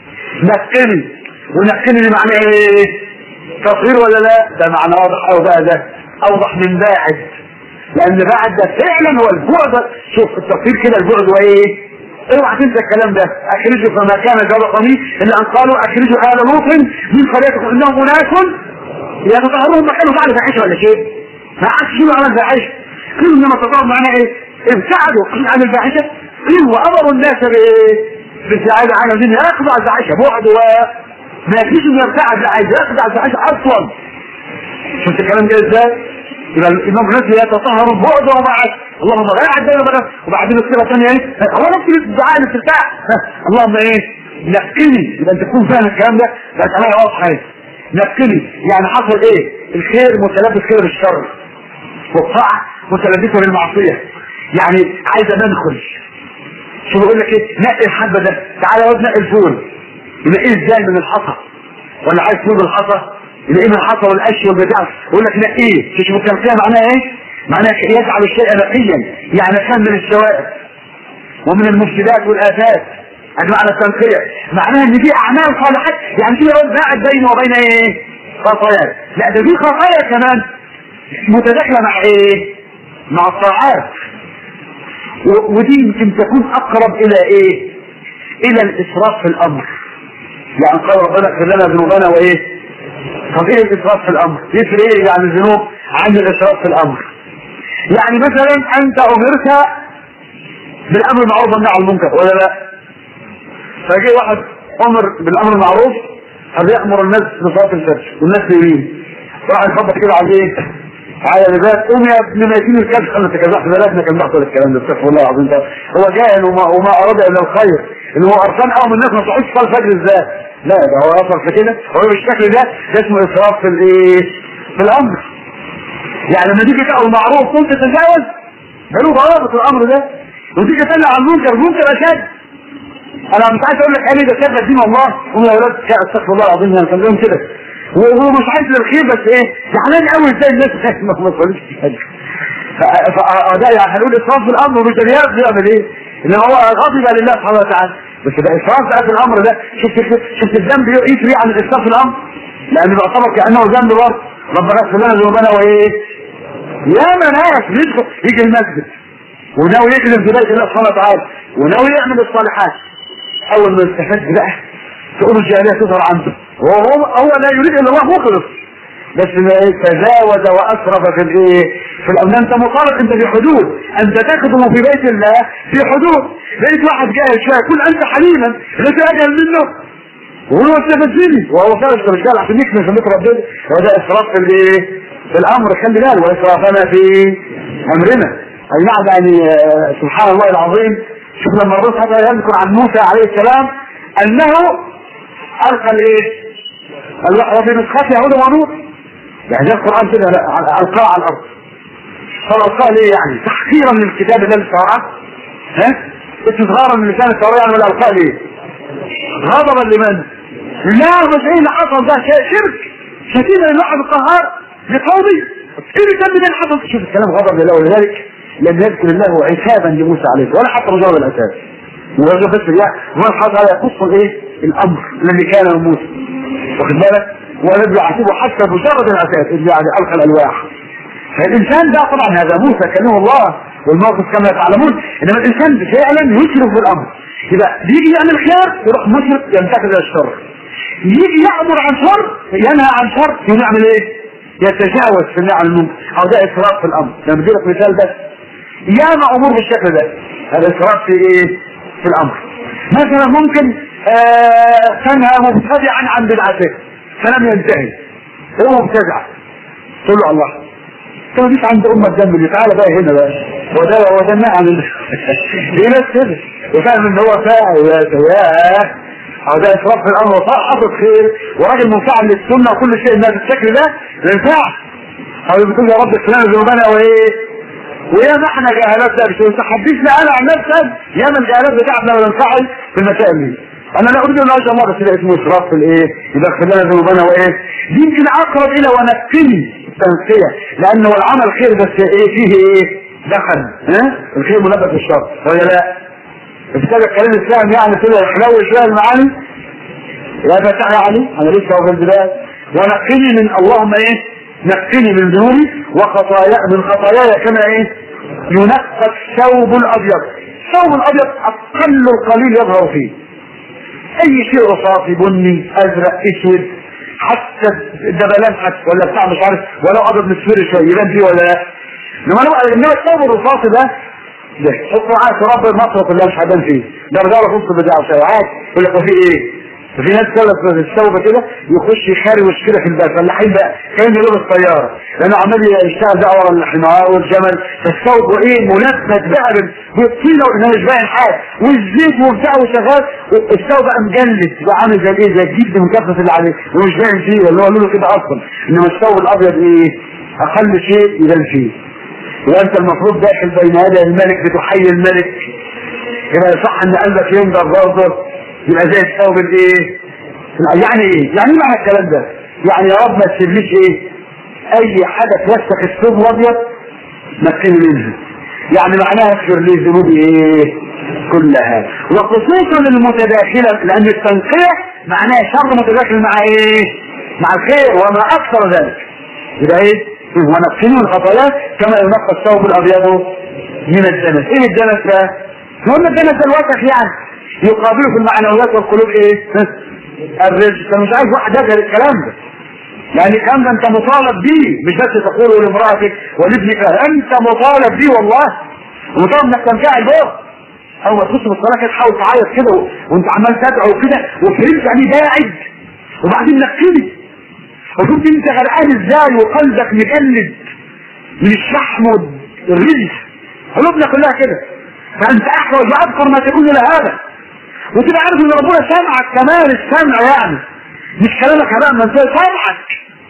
نقني. ونقني بمعنى ايه؟ تطهير ولا لا؟ ده معنى واضح قوي بقى، ده اوضح من باعد. لان باعد ده فعلا هو البعد. شوف التطهير كده البعد وايه؟ اوعى تنسى الكلام ده. اخرجوا فما كان جرى قميص الا ان قالوا اخرجوا ال لوط من قريتكم انهم اناس يتطهرون. ما كانوا فعلوا فاحشه ولا شيء؟ ما عادش شيء عمل فاحشه. قالوا انما التطهر معناه ايه؟ ابتعدوا عن الفاحشه. وامروا الناس بالابتعاد عن الدين. يخضع الفاحشه بعد ما يكفيش انه يبتعد، لا عايز يخضع الفاحشه اصلا. شفت الكلام ده ازاي؟ يبقى الامام الناس يتطهر بعد وبعد. اللهم باعد بين وبين. وبعدين الصيغه الثانيه ايه؟ هو نفس الدعاء الاستفتاح. اللهم ايه؟ نقني. يبقى انت تكون فاهم الكلام ده. بقت عليها واضحه ايه؟ نقني يعني حصل ايه؟ الخير متلبس خير الشر، والطاعه متلبسه للمعصيه. يعني عايز ندخل. شو بقول لك ايه؟ نقي الحبه ده، تعالى واد نقي الفول. يبقى ايه ازاي من الحصى؟ ولا عايز فول الحصى؟ يبقى ايه من الحصى والقش والبتاع؟ يقول لك نقيه. تشوف التنقيه معناها ايه؟ معناها يجعل الشيء نقيا، يعني كان من الشوائب ومن المفسدات والافات. هذا معنى التنقيه. معناها ان دي اعمال صالحات، يعني في باعد بينه وبين ايه؟ خطايا. لا ده في خطايا كمان متداخله مع ايه؟ مع الطاعات. ودي يمكن تكون اقرب الى ايه؟ الى الاسراف في الامر. يعني قال ربنا اغفر لنا ذنوبنا وايه؟ طب ايه الاسراف في الامر؟ يفرق ايه يعني الذنوب عن الاسراف في الامر؟ يعني مثلا انت امرت بالامر المعروف والنهي عن المنكر ولا لا؟ فجاء واحد امر بالامر المعروف، قد يامر الناس بصلاه الفجر والناس يمين، راح يخبط كده على ايه؟ على لباس قوم يا ابن ميتين الكبش. انا تكلمت بلادنا كان بحث الكلام ده، استغفر الله العظيم. هو جاهل وما اراد الا الخير، ان هو ارسان قوم الناس ما تقعدش صلاه الفجر ازاي؟ لا ده هو اثر في كده. هو بالشكل ده اسمه اسراف في الايه؟ في الامر. يعني لما تيجي تقول معروف كنت تتجاوز، له ضوابط الامر ده، وتيجي تنهى عن المنكر اشد. انا مش عايز اقول لك ايه ده شغل دين الله. هم يا اولاد استغفر الله العظيم، انا كان لهم كده وهو مش عايز للخير، بس ايه زعلان قوي ازاي الناس ما تصليش الفجر. فده يعني هنقول اسراف في الامر، مش الرياض بيعمل ايه؟ ان هو غضب لله سبحانه وتعالى. بس ده اسراف في الامر ده. شفت الذنب يفرق عن الاسراف في الامر، لانه يعتبر كانه ذنب برضه. ربنا اغفر لنا ذنوبنا وايه؟ يا ناس يجي المسجد وناوي يخدم في بيت الله سبحانه وتعالى وناوي يعمل الصالحات، اول ما يستفاد بقى تقول الجاهليه تظهر عنده، وهو لا يريد الا الله مخلص، بس تجاوز واسرف في الايه؟ في الامن. انت مطالب، انت في حدود، انت تخدم في بيت الله في حدود. لقيت واحد جاهل شويه كل انت حليما غير اجل منه، وهو استفزني وهو فعلا استفزني عشان يكمل سنة ربنا. هو ده اسراف في الايه؟ في الامر. خلي بالك واسرافنا في امرنا. اي نعم يعني سبحان الله العظيم. شوف لما الرسول هذا يذكر عن موسى عليه السلام انه القى الايه؟ الوحي بنسخته هدى ونور. يعني ده القران كده القاه على الارض. فالقاه ليه يعني؟ تحقيرا للكتاب الذي شرعه. ها؟ استصغارا من لسان التوراة يعني. ولا القاه ليه؟ غضبا لمن؟ لا مش ايه اللي حصل ده؟ شرك شتيمة للواحد القهار لقومي. ايه اللي كان بدين حصل؟ شوف الكلام غضب لله. ولذلك لم يذكر الله عتابا لموسى عليه ولا حتى مجرد العتاب. وجه بس يعني هو الحاجة يقص الايه؟ الامر الذي كان من موسى. واخد بالك؟ ولم يعاتبه حتى مجرد العتاب اللي يعني القى الالواح. فالانسان ده طبعا هذا موسى كلمه الله والموقف كما تعلمون. انما الانسان فعلا يشرك بالامر. يبقى يجي يعمل خير يروح مشرك ينتقد الشر. يجي يأمر عن شر ينهى عن شر يعمل ايه؟ يتجاوز في النعم المنكر. او ده اسراف في الامر. لما بدي لك مثال بس ياما امور بالشكل ده. هذا اسراف في ايه؟ في الامر. مثلا ممكن تنهى مبتدعا عن بدعته فلم ينتهي هو مبتدع تقول له الله انت مش عند امة الدم اللي تعالى بقى هنا بقى وده النعم ليه ناس كده وفاهم ان هو فاعل يا او ده اسراف في الامر وصار حصل خير وراجل منفعل للسنه وكل شيء الناس بالشكل ده ما ينفعش. او بتقول يا رب السلام ذنوبنا وايه ويا ما احنا جهالات ده مش تحدثنا انا عن نفسي يا من الجهالات بتاعتنا وننفعل في المسائل دي. انا لا اريد ان اجي الله بس ده اسمه اسراف في الايه؟ يدخل لنا ذنوبنا وايه؟ دي يمكن اقرب الى ونقني التنقيه لانه العمل خير بس ايه فيه ايه؟ دخل الخير ملبس بالشر ولا لا؟ ابتدى الكلام الاسلام يعني كده يحلو شويه المعاني. لا فتح يا علي انا لسه في البدايه. ونقني من اللهم ايه؟ نقني من ذنوبي وخطايا من خطاياي كما ايه؟ ينقى الثوب الابيض. الثوب الابيض اقل القليل يظهر فيه اي شيء رصاصي بني ازرق اسود حتى دبلان حتى ولا بتاع مش عارف ولو ابيض مصفر شويه يبان فيه ولا لا. انما الثوب الرصاصي ده حطوا معاه تراب المصرف اللي مش هبان فيه ده رجاله في نص البدايه وساعات يقول لك في ايه؟ في ناس كده في الثوبه كده يخش يخروش كده في الباب فلاحين بقى كان يلبس الطياره لانه عمال يشتغل بقى ورا الحمار والجمل فالثوب ايه ملفت بقى بالطينه وانه مش باين حاجه والزيت وبتاع وشغال الثوب بقى مجلد بقى عامل زي ايه زي الجلد المكفف اللي عليه ومش باين فيه اللي هو لونه كده اصلا. انما الثوب الابيض ايه؟ اقل شيء يبان فيه. وانت المفروض داخل بين يدي الملك بتحيي الملك يبقى صح ان قلبك ينضر برضه يبقى زي الثوب الايه؟ يعني ايه؟ يعني ايه معنى الكلام ده؟ يعني يا رب ما تسيبليش ايه؟ اي حاجه توسخ الثوب الابيض نقيني منها. يعني معناها اغفر لي ذنوبي ايه؟ كلها وخصوصا المتداخله لان التنقيح معناها شر متداخل مع ايه؟ مع الخير وما اكثر ذلك. يبقى ايه؟ ونقيني من الخطايا كما ينقى الثوب الابيض من الدنس. ايه الدنس ده؟ قلنا الدنس ده الوسخ يعني يقابله في المعنويات والقلوب ايه؟ الرزق. انت مش عايز واحد يجهل الكلام ده يعني الكلام ده انت مطالب بيه مش بس تقوله لامرأتك ولابنك انت مطالب بيه والله ومطالب انك تنفعل به. اول ما تخش بالصلاه كده تحاول تعيط كده وانت عمال تدعو كده وفهمت يعني قاعد وبعدين نقيني وشوف انت غرقان ازاي وقلبك مجلد من الشحم والرزق قلوبنا كلها كده. فانت احوج واذكر ما تكون الى هذا وتبقى عارف ان ربنا سامعك كمان السمع يعني مش كلامك هبقى من انت سامعك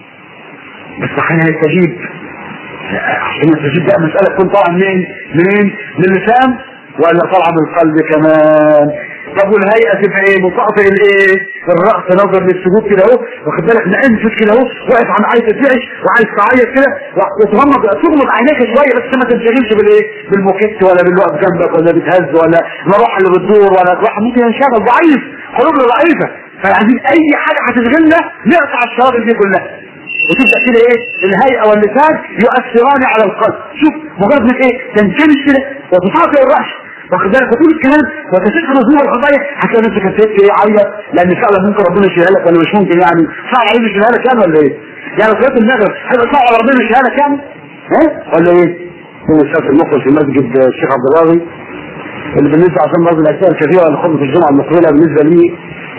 بس حين يستجيب عشان يستجيب بقى مسألة تكون طالعة منين من اللسان ولا طالعة من القلب كمان. طب والهيئة تبقى ايه؟ مطاطئ الايه؟ الرأس نظر للسجود كده اهو واخد بالك مأنفت كده اهو واقف عم عايز تترعش وعايز تعيط كده وتغمض عينيك شوية بس ما تنشغلش بالايه؟ بالموكيت ولا بالوقف جنبك ولا بتهز ولا المروح اللي بتدور ولا الواحد ممكن ينشغل ضعيف قلوبنا ضعيفة فعايزين اي حاجة هتشغلنا نقطع الشواغل دي كلها وتبدأ كده ايه؟ الهيئة واللسان يؤثران على القلب. شوف مجرد انك ايه؟ تنكمش كده وتطاطئ الرأس واخد بالك وتقول الكلام وتشكر ذنوب الخطايا هتلاقي نفسك هتبتدي ايه عيط لان فعلا ممكن ربنا يشيلها لك ولا مش ممكن يعني صعب عليه يشيلها لك يعني ولا ايه؟ يعني صلاه النغم هيبقى صعب على ربنا يشيلها لك يعني؟ ها؟ ولا ايه؟ هو الشيخ المخرج في مسجد الشيخ عبد الراضي اللي بالنسبه عشان برضه الاشياء الكثيره اللي خطبه الجمعه المقبله بالنسبه لي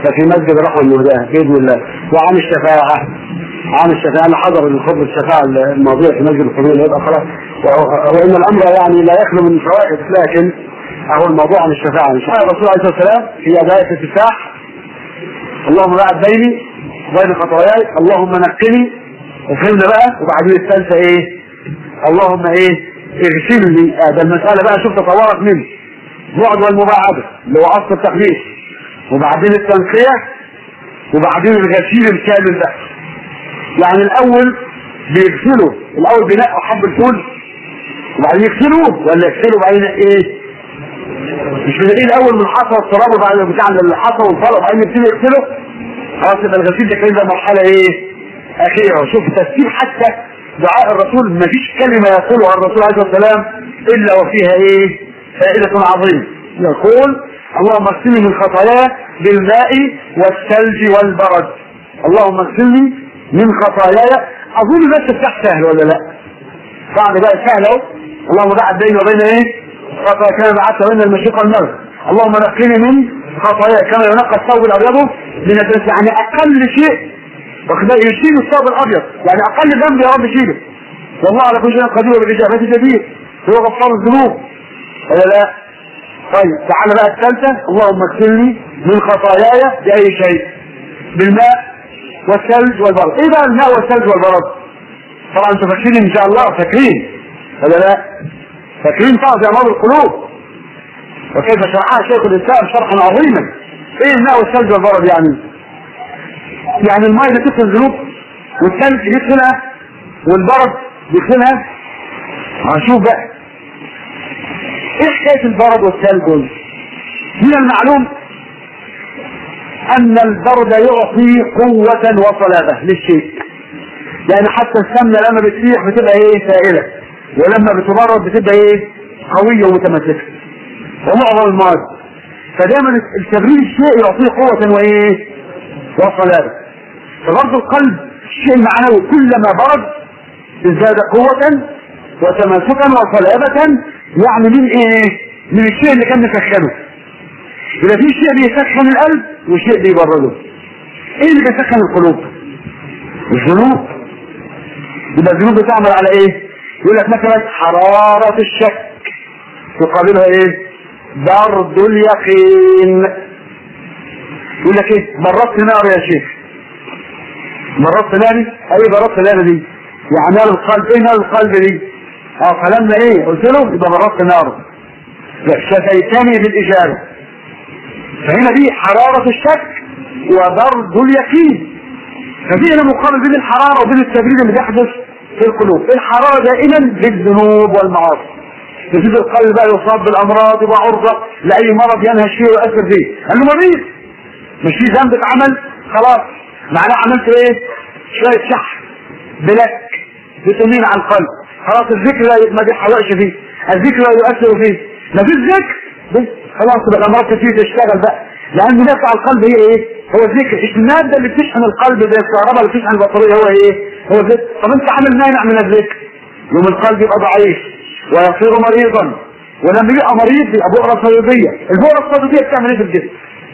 ففي مسجد رحمة المهداه بإذن الله. وعن الشفاعة، أنا حضر الخطبة الشفاعة الماضية في مسجد الفضيل يبقى خلاص. وإن الأمر يعني لا يخلو من فوائد، لكن هو الموضوع عن الشفاعة. الرسول عليه الصلاة والسلام في أداية الافتتاح: اللهم باعد بيني وبين خطاياي، اللهم نقني، وفهمنا بقى. وبعدين الثالثة ايه؟ اللهم ايه؟ اغسلني. ده المسألة بقى شوف تطورت منه بعد والمباعدة اللي هو اصل التقديس، وبعدين التنقية، وبعدين الغسيل الكامل ده. يعني الاول بيغسلوا، الاول بينقوا حب الفول وبعدين يغسلوه، ولا يغسلوا بعدين ايه؟ مش بنلاقيه الاول من الحصى والتراب وبعدين بتاع الحصى والفرق وبعدين يبتدي يغسله. خلاص يبقى الغسيل ده كده مرحله ايه؟ اخيره. شوف تفسير حتى دعاء الرسول، ما فيش كلمه يقولها الرسول عليه الصلاه والسلام الا وفيها ايه؟ فائده عظيمه. يقول: اللهم اغسلني من خطاياي بالماء والثلج والبرد. اللهم اغسلني من خطاياي. اظن بس بتاع سهل ولا لا؟ بعد بقى سهل اهو. اللهم باعد بيني وبين ايه؟ خطايا كما بعدت بين المشرق والمغرب. اللهم نقني من خطايا كما ينقى الثوب الابيض من الدنس. يعني اقل شيء يشيل الثوب الابيض، يعني اقل ذنب يا رب شيله. والله على كل شيء قدير وبالاجابه جدير، هو غفار الذنوب ولا لا؟ طيب تعالى بقى الثالثه: اللهم اغسلني من خطاياي باي شيء؟ بالماء والثلج والبرد. ايه بقى الماء والثلج والبرد؟ طبعا انتم فاكرين ان شاء الله، فاكرين ولا لا؟ فاكرين طبعا زي امراض القلوب وكيف شرحها شيخ الاسلام شرحا عظيما. ايه الماء والثلج والبرد؟ يعني الماء بتغسل الذنوب، والثلج بيغسلها، والبرد بيغسلها. هنشوف بقى ايه حكايه البرد والثلج. من المعلوم ان البرد يعطي قوه وصلابه للشيء، يعني حتى السمنه لما بتسيح بتبقى ايه؟ سائله، ولما بتبرد بتبقى ايه؟ قويه ومتمسكه. ومعظم المواد فدايما التبريد الشيء يعطيه قوه وايه؟ وصلابه. فبرضه القلب الشيء المعنوي كلما برد ازداد قوه وتماسكا وصلابه. يعني من ايه؟ من الشيء اللي كان مسخنه. اذا في شيء بيسخن القلب وشيء بيبرده. ايه اللي بيسخن القلوب؟ الذنوب. يبقى الذنوب بتعمل على ايه؟ يقول لك مثلا حرارة الشك تقابلها ايه؟ برد اليقين. يقول لك ايه؟ بردت نار يا شيخ. بردت ناري؟ ايه بردت نار دي؟ يعني نار القلب. ايه نار القلب دي؟ فلما ايه؟ قلت له يبقى بردت ناره. شفيتني بالاجابة. فهنا دي حرارة الشك وبرد اليقين. ففي هنا مقابل بين الحرارة وبين التبريد اللي بيحدث في القلوب. الحرارة دائما بالذنوب والمعاصي. يزيد القلب بقى يصاب بالامراض يبقى عرضة لاي مرض ينهش فيه ويأثر فيه. قال له مريض مش في ذنب اتعمل خلاص، معناه عملت ايه؟ شوية شحن بلك بتمين على القلب. خلاص الذكر ما بيحرقش فيه، الذكر لا يؤثر فيه. ما فيش ذكر خلاص تبقى الامراض كتير تشتغل بقى، لان نفع القلب هي ايه؟ هو الذكر. المادة اللي بتشحن القلب زي الكهرباء اللي بتشحن البطارية هو ايه؟ هو الذكر. طب انت عامل مانع من الذكر، يوم القلب يبقى ضعيف ويصير مريضا. ولما يبقى مريض يبقى بؤرة صيدية. البؤرة الصيدية بتعمل ايه في الجسم؟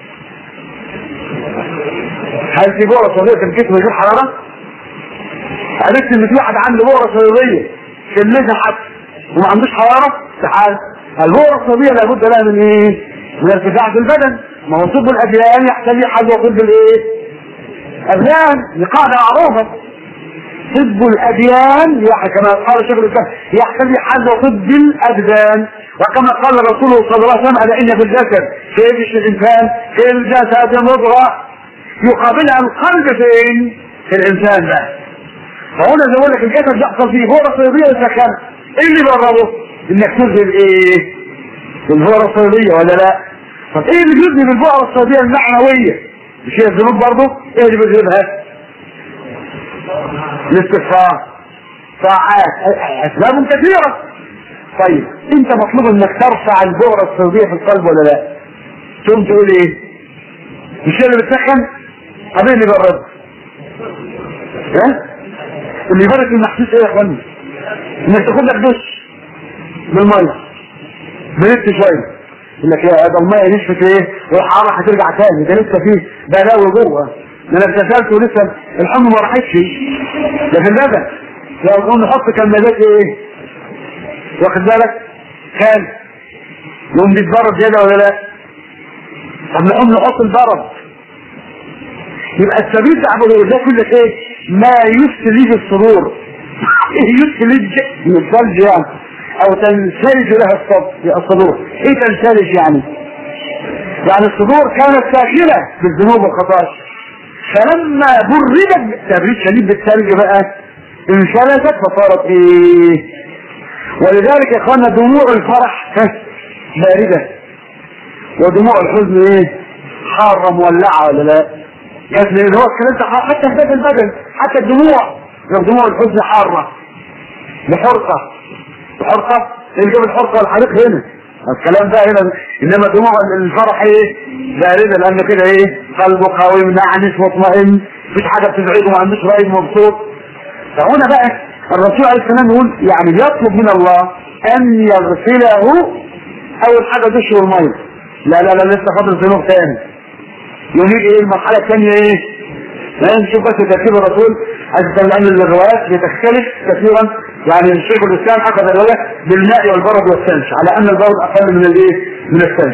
هل في بؤرة صيدية في الجسم من غير حرارة؟ عرفت ان في واحد عنده بؤرة صيدية في اللجنة حتى وما عندوش حرارة؟ تعال البؤرة الصيدية لابد لها من ايه؟ من ارتفاع في البدن. ما هو طب الاديان يحتوي حذو طب الايه؟ ابدان. دي قاعدة معروفة. طب الاديان كما قال شيخ الاسلام يحتوي حذو طب الابدان، وكما قال رسوله صلى الله عليه وسلم: الا ان في الجسد كيف الانسان في الجسد مضغة يقابلها القلب فين؟ في الانسان بقى. فهنا زي ما بقول لك الجسد يحصل فيه بؤرة صيدية وسكن. ايه اللي برره؟ انك تنزل ايه؟ البؤرة الصيدية ولا لا؟ طب ايه اللي بيذهب البؤرة الصيدية المعنوية؟ مش هي الذنوب برضه؟ ايه اللي بيذهبها؟ الاستغفار، طاعات، اسباب كثيرة. طيب انت مطلوب انك ترفع البؤرة الصيدية في القلب ولا لا؟ تقوم تقول ايه؟ مش هي اللي بتسخن؟ طب ايه اللي برد؟ اللي يبرد المحسوس ايه يا اخواني؟ انك تاخد لك دش بالميه بردت شويه يقول لك يا ده الميه نشفت ايه والحراره هترجع تاني، ده لسه فيه بلاوي جوه، ده انا اكتشفت ولسه الحمى ما راحتش. ده في اللبن لو نقوم نحط كمادات ايه واخد بالك كان يقوم بيتبرد زياده ولا لا؟ طب نقوم نحط البرد يبقى السبيل تعبده ده كل ايه ما يسلج الصدور يسلج من الثلج يعني او تنسلج لها الصدور. ايه تنسلج يعني؟ يعني الصدور كانت ساخنه بالذنوب والخطايا، فلما بردت تبريد شديد بالثلج بقى انشلت فصارت ايه؟ ولذلك يا اخوانا دموع الفرح بارده ودموع الحزن ايه؟ حاره مولعه ولا لا؟ يعني هو الكلام ده حتى في البدن حتى الدموع، دموع الحزن حاره بحرقه اللي جاب الحرقه والحريق هنا الكلام ده هنا، انما دموع الفرح ايه؟ بارده لانه كده ايه؟ قلبه قوي منعنس مطمئن مفيش حاجه بتزعجه ما عندوش راي مبسوط. فهنا بقى الرسول عليه السلام يقول يعني يطلب من الله ان يغسله اول حاجه دشه الميه، لا لسه فاضل ذنوب تاني. يريد ايه المرحله الثانيه ايه؟ نشوف بس ترتيب الرسول حتى لان الروايات بتختلف كثيرا، يعني الشيخ الاسلام اخذ الروايه بالماء والبرد والثلج على ان البرد اقل من الايه؟ من الثلج.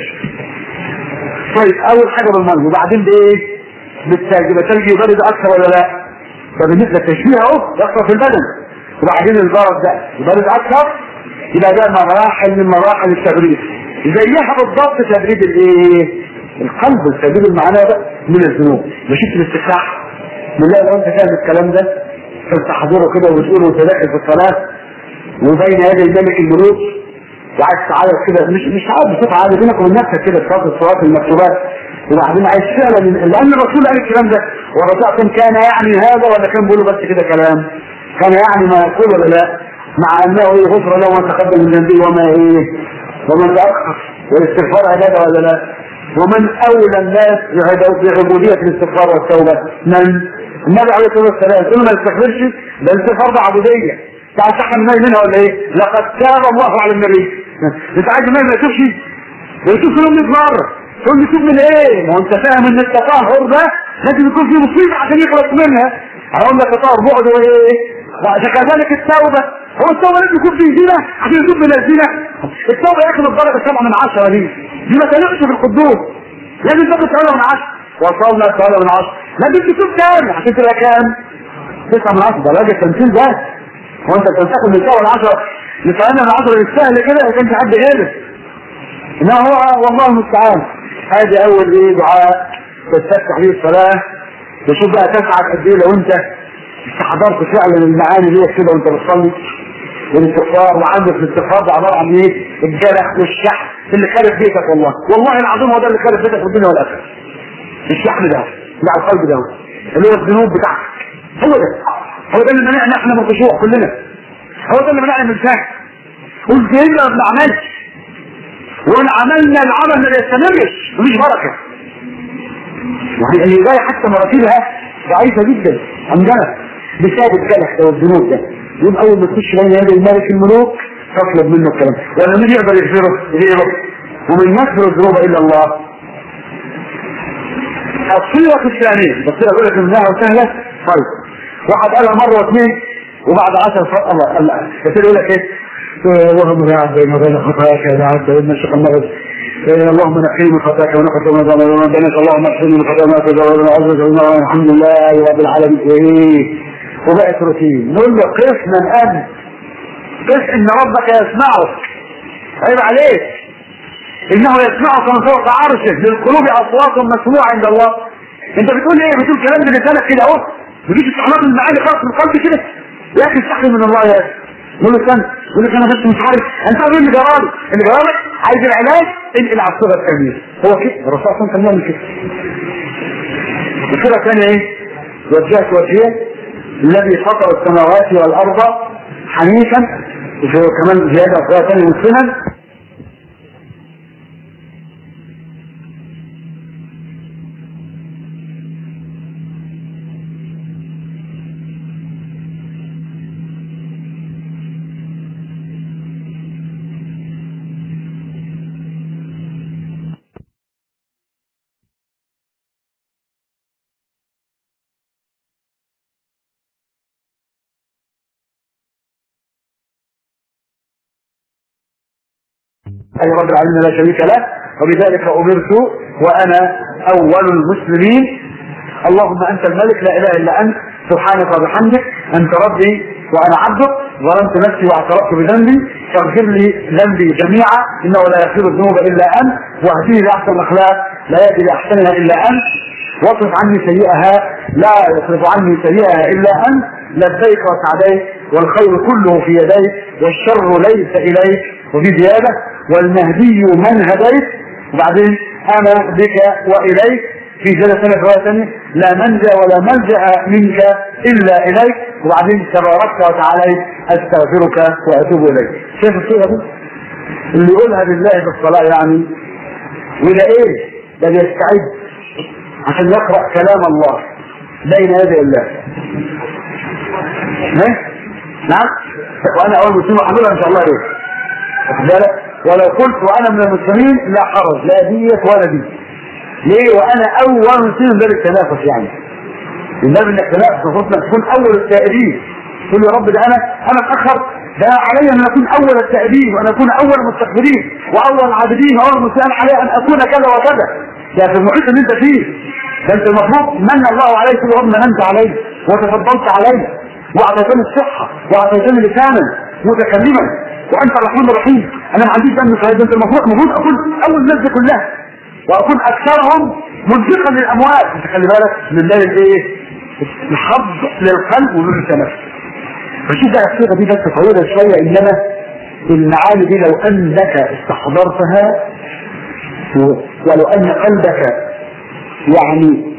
طيب اول حاجه بالميه وبعدين بايه؟ بالثلج، يبقى الثلج يبرد اكثر ولا لا؟ ده بالنسبه للتشبيه اهو يحصل في البدن، وبعدين البرد ده يبرد اكثر، يبقى ده مراحل من مراحل التبريد زيها بالضبط تبريد الايه؟ القلب والتبريد المعنى ده من الذنوب. مشيت الاستفتاح بالله لو انت فاهم الكلام ده تحضره كده وتقوله وتلاقي في الصلاه وبين يدي الملك الملوك وعايز تعيط كده مش عارف بصوت عالي بينك وبين نفسك كده في صلاه الصلاه المكتوبات، وبعدين عايز فعلا لان الرسول قال الكلام ده ورجعتم كان يعني هذا ولا كان بيقولوا بس كده كلام؟ كان يعني ما يقول ولا لا؟ مع انه غفر له ما تقدم من ذنبه ومن تاخر والاستغفار عباده ولا لا؟ ومن اولى الناس بعبوديه الاستغفار والتوبه من؟ النبي عليه الصلاه والسلام يقول ما يستغفرش ده الاستغفار ده عبوديه. تعال تحمل الماء منها ولا ايه؟ لقد تاب الله على النبي. انت عايز الماء ما يشوفش؟ يشوف له 100 مره تقول لي شوف من ايه؟ ما هو انت فاهم ان التطهر ده لازم يكون فيه مصيبه عشان يخلص منها. هقول لك تطهر بعد وايه؟ وكذلك التوبه، هو التوبه لازم يكون فيه زنا عشان يكون من الزنا. التوبه ياخد الدرجه 7 من 10 دي ما تليقش في القدوس، لازم تاخد 8 من 10 وصلنا 8 من 10 لازم تشوف كام عشان تبقى كام؟ 9 من 10 ده راجل تمثيل ده. هو انت تاخد من 7 من 10 ل 8 من 10 بالسهل كده ما كانش حد غيرك، انما هو والله المستعان. هذه اول ايه دعاء تستفتح به الصلاه. وشوف بقى تسعد قد ايه لو انت استحضرت فعلا المعاني دي كده وانت بتصلي والاستغفار، وعندك الاستغفار ده عباره عن ايه؟ الجرح والشحن اللي خارب بيتك. والله العظيم هو ده اللي خارب بيتك في الدنيا والاخره. الشحن ده بتاع القلب ده اللي هو الذنوب بتاعتك، هو ده اللي منعنا احنا من الخشوع كلنا، هو ده اللي منعنا من الفهم. قلت ايه ما بنعملش، وان عملنا العمل ما يستمرش ومش بركه. يعني اللي جاي حتى مراتبها ضعيفه جدا عندنا بسبب الجرح ده والذنوب ده. يوم اول ما تخش بين يدي الملك الملوك تطلب منه الكلام، ولا مين يقدر يغفره؟ ومن يغفر الذنوب الا الله. الصيغه الثانيه الصيغه اقول لك انها سهله. طيب واحد قالها مره واثنين وبعد 10 الله كثير يقول لك ايه؟ اللهم لا عبد ما بين خطاياك يا عبد وان شق المغرب اللهم نقي من خطاياك ونقص من بينك اللهم اغفر من خطاياك وتجاوز الحمد لله رب العالمين. ايه وبقت روتين. نقول له قف من انت، قف ان ربك يسمعك، عيب عليك، انه يسمعك من فوق عرشه للقلوب اصوات مسموعه عند الله. انت بتقول ايه؟ بتقول كلام بلسانك كده اهو، بتجيش استحضار المعاني خالص من قلبي كده يا اخي استحي من الله يا اخي. يقول لك انا بس مش عارف، انت عارف اللي جرالي؟ اللي جرالك عايز العلاج انقل على الصيغه الثانيه. هو كده الرسول صلى الله عليه وسلم كان بيعمل كده. الصيغه الثانيه ايه؟ وجهت وجهي الذي فطر السماوات والارض حنيفا، وفي كمان زياده صيغه ثانيه مسلما. أي رب العالمين لا شريك له، وبذلك أمرت وأنا أول المسلمين. اللهم أنت الملك لا إله إلا أنت، سبحانك وبحمدك، أنت ربي وأنا عبدك، ظلمت نفسي واعترفت بذنبي، فاغفر لي ذنبي جميعا إنه لا يغفر الذنوب إلا أنت، واهدني لأحسن الأخلاق لا يهدي لأحسنها إلا أنت، واصرف عني سيئها لا يصرف عني سيئها إلا أنت، لبيك وسعديك والخير كله في يديك والشر ليس إليك، وفي زيادة والمهدي من هديت. وبعدين أنا بك وإليك، في زيادة سنة رواية ثانية لا منجا ولا ملجأ منك إلا إليك، وبعدين تباركت وتعاليت أستغفرك وأتوب إليك. شايف الصورة دي؟ اللي يقولها بالله في الصلاة يعني وده إيه؟ ده بيستعد عشان يقرأ كلام الله بين يدي الله. نعم؟ وأنا أول مسلم أحملها إن شاء الله إيه؟ ولو قلت وأنا من المسلمين لا حرج، لا ديت ولا دي. ليه؟ وأنا أول مسلم ده بالتنافس يعني. النبي إنك تنافس المفروض تكون أول التائبين. تقول يا رب ده أنا اتأخر، ده علي أن أكون أول التائبين وأن أكون أول المستغفرين وأول العابدين وأول المسلمين، علي أن أكون كذا وكذا. يعني في المحيط اللي أنت فيه ده أنت المفروض من الله عليك اللهم أنت علي وتفضلت علي وأعطيتني الصحة وأعطيتني لسانا متكلما وأنت الرحمن الرحيم. أنا ما عنديش ذنب في هذا، أنت المفروض أكون أول الناس دي كلها وأكون أكثرهم منفقا للأموال. أنت خلي بالك من ده الإيه؟ الحظ للقلب ونور التنفس. فشوف ده الصيغة دي بس طويلة شوية، إنما المعاني دي لو أنك استحضرتها ولو أن قلبك يعني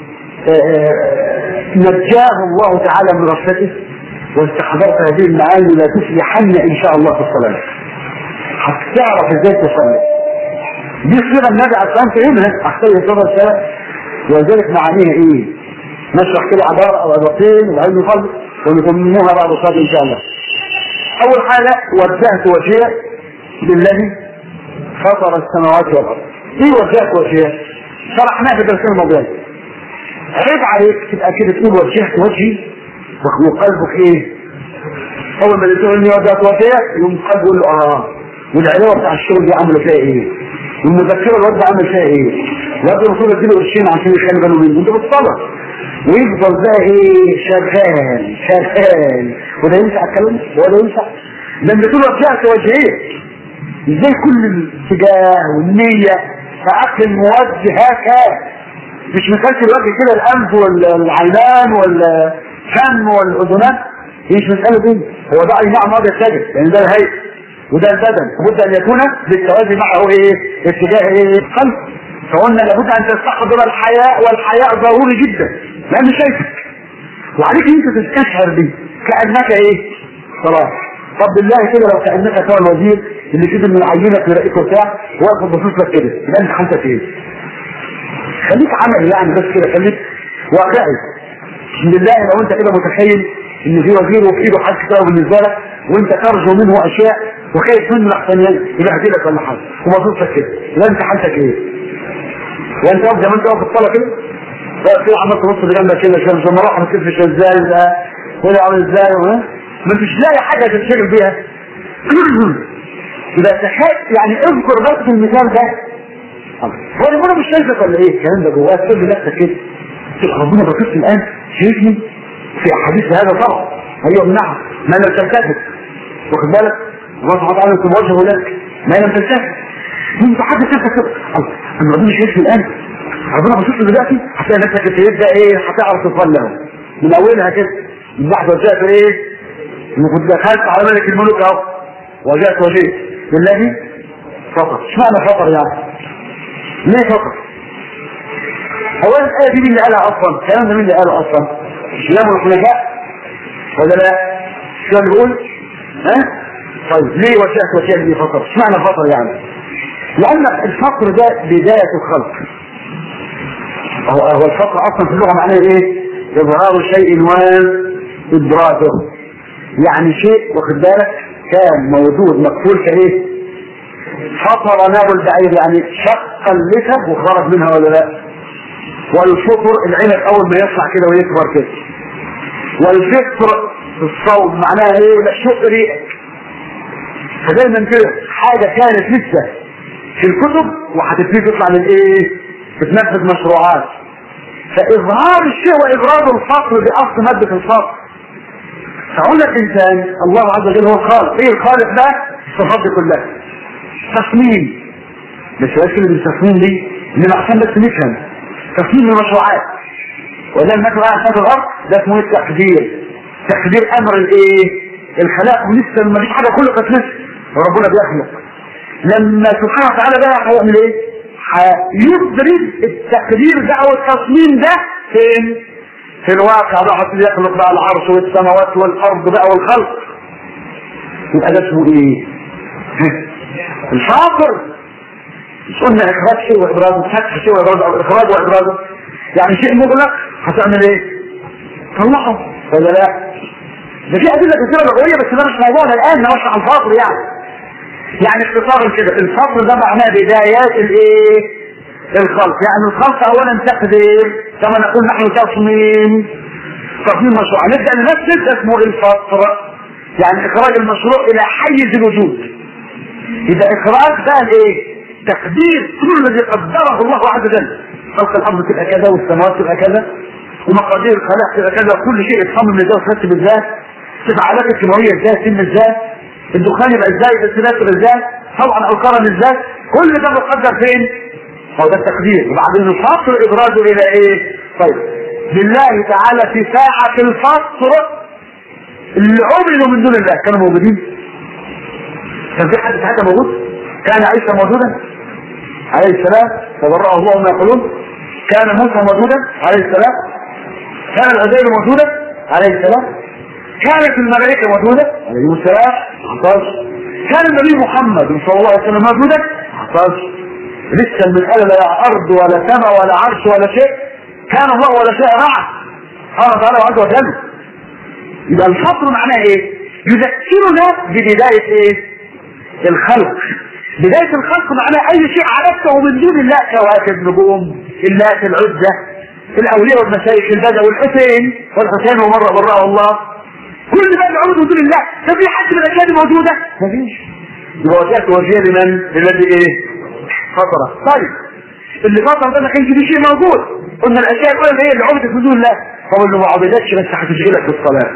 نجاه الله تعالى من غفلته واستحضرت هذه المعاني لا تفلحن إن شاء الله في الصلاة. هتعرف ازاي تصلي. دي صيغة النبي عليه الصلاة والسلام فهمها أحسن صلاة الصلاة، ولذلك معانيها إيه؟ نشرح كده عبارة أو عبارتين وعايز نصلي ونسموها بعد الصلاة إن شاء الله. أول حاجة وجهت وجهي للذي فطر السماوات والأرض. إيه وجهت وجهي؟ شرحناها في الدرسين الماضيين. عيب عليك تبقى كده تقول وجهت وجهي وقلبك إيه؟ أول ما تقول إني وجهت وجهي يوم قلبه يقول له والعلاوة بتاع الشغل دي عملوا فيها إيه؟ والمذكرة الواد عمل فيها إيه؟ الواد المفروض يديله قرشين عشان يخلي باله منه، أنت بتصلح ويفضل بقى ايه شغال وده ينفع الكلام وده ينفع. لما تقول وجهت وجهيه ازاي كل الاتجاه والنية فأقل موجهك، مش مسألة الوجه كده الأنف والعينان والفم والأذنان، مش مسألة دي. هو ده أي نعم هذا السجد يعني ده الهيئة وده البدن، لابد أن يكون بالتوازي معه ايه اتجاه ايه القلب. فقلنا لابد أن تستحضر الحياء، والحياء ضروري جدا لأنه شايفك وعليك أنت تستشعر بيه كأنك إيه؟ صلاة. طب بالله كده لو كأنك سوى الوزير اللي كده من عينك يرقيك وبتاع واقف بصوص لك كده، يبقى أنت حالتك إيه؟ خليك عملي يعني بس كده، خليك واقعي. بالله لو أنت كده متخيل إن في وزير وفي إيده حاجة كده بالنسبة لك وأنت ترجو منه أشياء وخايف منه لحسن يبهدلك لك ولا حاجة وبصوص لك كده، يبقى أنت حالتك إيه؟ وأنت واقف زي ما أنت واقف في الصلاة كده في عملت نص بجنبك كده عشان لما اروح نكتفش ازاي ده ولا عامل ازاي ما انتش لاقي حاجه تشتغل بيها. يبقى تخيل يعني اذكر بس المثال ده. هو انا مش شايفك ولا ايه الكلام ده جواك تقول لنفسك كده ربنا بصيت الان شايفني في احاديث هذا طبعا. ايوه نعم ما لم تلتفت واخد بالك الله سبحانه وتعالى يكون وجهه لك ما لم تلتفت انت حد شايفك كده انا ربنا شايفني الان ربنا بصيت دلوقتي هتلاقي نفسك تبدا ايه هتعرف تصلي اهو من اولها كده من بعد وجهت ايه كنت دخلت على ملك الملوك اهو وجهت وجهي بالذي فطر. اشمعنى فطر يعني؟ ليه فطر؟ اولا الايه دي مين اللي قالها اصلا؟ الكلام ده مين اللي قاله اصلا؟ اسلام الخلفاء ولا لا؟ شو بيقول؟ طيب ليه وجهت وجهي ليه فطر؟ اشمعنى فطر يعني؟ لان الفطر ده بدايه الخلق. هو الفطر اصلا في اللغه معناه ايه؟ اظهار شيء وادراكه، يعني شيء واخد بالك كان موجود مقفول كايه؟ فطر ناب البعير يعني شق اللثه وخرج منها ولا لا؟ والفطر العنب اول ما يطلع كده ويكبر كده. والفطر في الصوم معناها ايه؟ شق ريقك. فدايما كده حاجه كانت لسه في الكتب وهتبتدي تطلع للايه؟ بتنفذ مشروعات. فاظهار الشيء وابراز الفقر باصل ماده الفقر. فاقول لك انسان الله عز وجل هو الخالق. ايه الخالق ده؟ الصفات دي كلها. تصميم، مش بس اللي بالتصميم دي اللي عشان بس نفهم تصميم المشروعات. وده المثل على سطح الارض ده اسمه التقدير. تقدير امر الايه؟ الخلاق. ولسه ما فيش حاجه خلقت لسه وربنا بيخلق. لما سبحانه وتعالى بقى هيعمل ايه؟ هيدرج التقدير ده او التصميم ده فين؟ في الواقع بقى يخلق بقى العرش والسماوات والارض بقى والخلق. يبقى ده اسمه ايه؟ الفاطر. مش قلنا اخراج شيء وابرازه، فتح شيء وابرازه او اخراج وابرازه. يعني شيء مغلق هتعمل ايه؟ طلعه ولا لا؟ ده في ادله كثيره لغويه بس ده مش موضوعنا الان، نشرح الفاطر يعني اختصارا كده الفاطر ده معناه بدايات الايه؟ الخلق. يعني الخلق اولا تقدير كما نقول نحن تصميم مشروع. نبدا ننفذ اسمه الفاطر، يعني اخراج المشروع الى حيز الوجود. اذا اخراج ده الايه؟ تقدير كل الذي قدره الله عز وجل. خلق الارض تبقى كذا والسماوات تبقى كذا ومقادير الخلاق تبقى كذا وكل شيء يتصمم ازاي ويترتب ازاي، تفعالات الكيماويه ازاي، تتم ازاي، الدخان يبقى ازاي، السلاسل ازاي، طبعا القرن ازاي، كل ده مقدر فين؟ هو ده التقدير. وبعدين الفطر ابرازه الى ايه؟ طيب لله تعالى في ساعه الفطر اللي عبدوا من دون الله كانوا موجودين؟ كان في حد ساعتها موجود؟ كان عيسى موجودا عليه السلام تبرأه الله ما يقولون؟ كان موسى موجودا عليه السلام؟ كان العزير موجودا عليه السلام؟ كانت الملائكة موجودة عليه السلام؟ كان النبي محمد صلى الله عليه وسلم موجودا؟ لسه من قال لا أرض ولا سماء ولا عرش ولا شيء، كان الله ولا شيء معه قال تعالى عز وجل. يبقى الفطر معناه ايه؟ يذكرنا ببداية ايه؟ الخلق. بداية الخلق معناه اي شيء عرفته من دون الله، كواكب، نجوم، اللات، العزة، الاولياء والمشايخ، البدوي والحسين ومرة براه الله، كل ما يعود من دون الله. ففي حد من الاشياء موجودة؟ مفيش. يبقى وجهت وجهي لمن؟ الذي ايه؟ فطرة. طيب اللي فطر ده ما كانش فيه شيء موجود. قلنا الاشياء الاولى هي اللي عبدت من دون الله. طب اللي ما عبدتش بس هتشغلك بالصلاة.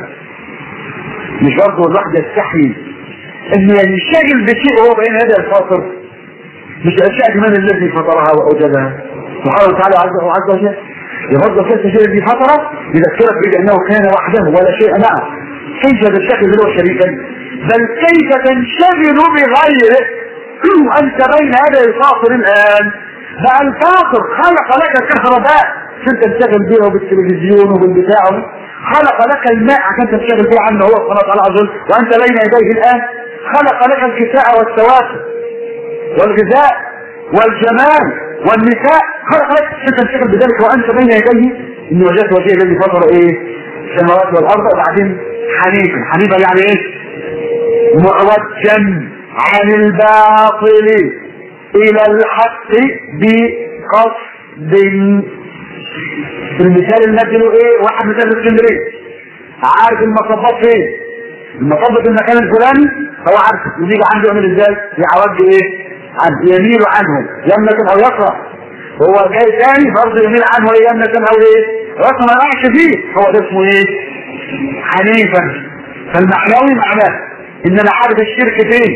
مش برضه الواحد يستحي ان ينشغل بشيء وهو بين يدي الفاطر؟ مش الاشياء من الذي فطرها واوجدها سبحانه وتعالى عز وجل. يفضل كيف الشيء الذي فطره يذكرك بانه كان وحده ولا شيء معه. كيف تنشغل به شريكا؟ بل كيف تنشغل بغيره انت بين يدي الفاطر الان؟ بقى الفاطر خلق لك كهرباء عشان تنشغل بها وبالتلفزيون وبالبتاع، خلق لك الماء عشان تنشغل به عنه هو سبحانه وتعالى عز وجل وانت بين يديه الان، خلق لك الكساء والسواتر والغذاء والجمال والنساء، خلق لك عشان تنشغل بذلك وانت بين يديه. ان وجدت وجهه الذي فطر ايه؟ السماوات والارض. وبعدين حنيفا يعني ايه؟ معوجا عن الباطل الى الحق بقصد. المثال اللي نزله ايه؟ واحد مثال اسكندريه عارف المصبات فين؟ المصب في المكان الفلاني هو عارف، يجي عنده يعمل ازاي؟ يعوج ايه؟ يميل عنه يمنة او يسرى. هو جاي ثاني برضه يميل عنه يمنة او ايه؟ رقم ما يقعش فيه. هو ده اسمه ايه؟ حنيفا. فالمعنوي معناه ان انا عارف الشرك فين.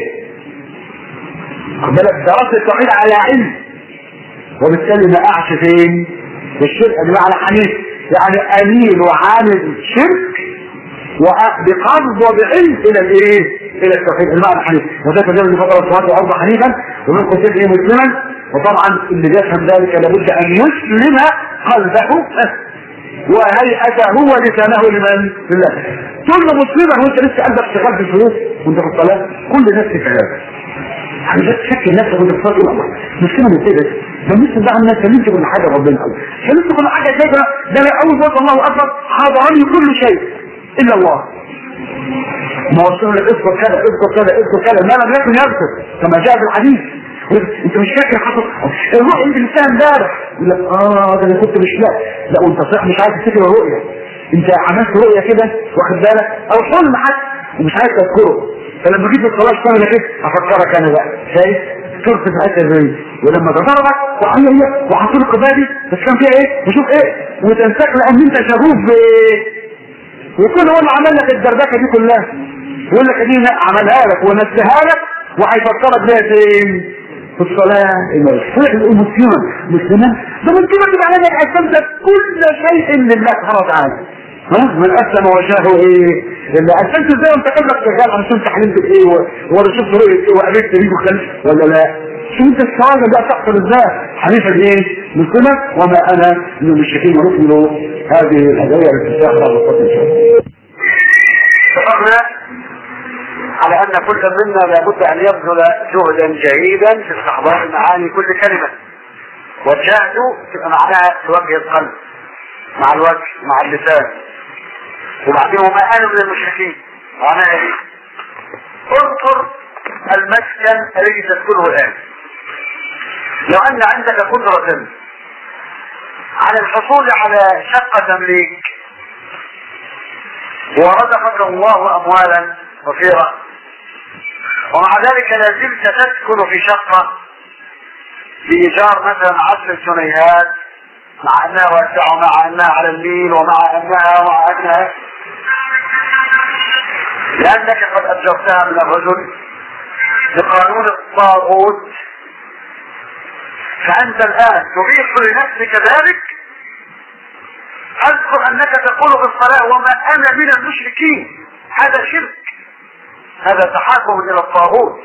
دراسة التوحيد على علم وبالتالي ما اقعش فين؟ الشرك بمعنى حنيف، يعني اميل وعامل شرك وبقصد وبعلم الى الايه؟ الى التوحيد. المعنى حنيف. وذلك جاء من فتره الصلاه والارض حنيفا ومن قتل ايه؟ مسلما. وطبعا اللي بيفهم ذلك لابد ان يسلم قلبه وهيئته ولسانه لمن؟ لله. كل مسلما وانت لسه قلبك شغال في الفلوس وانت في الصلاه، كل الناس في هذا. يعني بس تشكل نفسك وانت بتصلي الله مسلما ازاي؟ ده مثل بقى الناس اللي كل حاجه ربنا قال فلسه كل حاجه زي ده اول وقت الله اكبر حاضرني كل شيء الا الله. ما وصلنا لك اذكر كذا اذكر كذا اذكر كذا ما لم يكن يذكر كما جاء في الحديث. انت مش فاكر حصل الرؤيا انت لسه امبارح يقول لك ده انا كنت مش لا وانت صح مش عايز تفتكر الرؤيا. انت عملت رؤيا كده واخد بالك او حلم حتى ومش عايز تذكره. فلما جيت الصلاه تعمل كده افكرك انا بقى شايف دكتور في الحته دي، ولما تضربك وحييه وحصلك بادي بس كان فيها ايه وشوف ايه وتنساك لان انت شغوف ويكون هو اللي عمل لك الدربكه دي كلها، يقول لك دي عملها لك ونسيها لك وهيفكرك بيها فين؟ في الصلاه. مسلما ده ممكن تبقى عليك اسلمت كل شيء لله سبحانه وتعالى. من اسلم وجهه ايه؟ اللي اسلمت ازاي وانت قبلك شغال علشان تحلمت بايه ولا شفت رؤيه ايه وقابلت ريجو خلف ولا لا؟ شو انت السؤال ده تحصل ازاي؟ حنيفه ايه؟ مسلمه وما انا من المشركين ونكمل هذه الهدايا التي بعض الخطوات. اتفقنا على ان كل منا لابد ان يبذل جهدا جيدا في استحضار معاني كل كلمه، والجهد تبقى معناها توجه القلب مع الوجه مع اللسان. وبعدين وما انا من المشركين معناها ايه؟ انظر المسكن الذي تسكنه الان. لو ان عندك قدرة على الحصول على شقة تمليك ورزقك الله اموالا كثيرة ومع ذلك لازلت تسكن في شقة بإيجار مثلا 10 جنيهات مع انها واسعة ومع انها على النيل ومع انها لانك قد اجرتها من الرجل بقانون الطاغوت، فانت الان تبيح لنفسك ذلك. اذكر انك تقول في الصلاة وما انا من المشركين، هذا شرك، هذا تحاكم الى الطاغوت،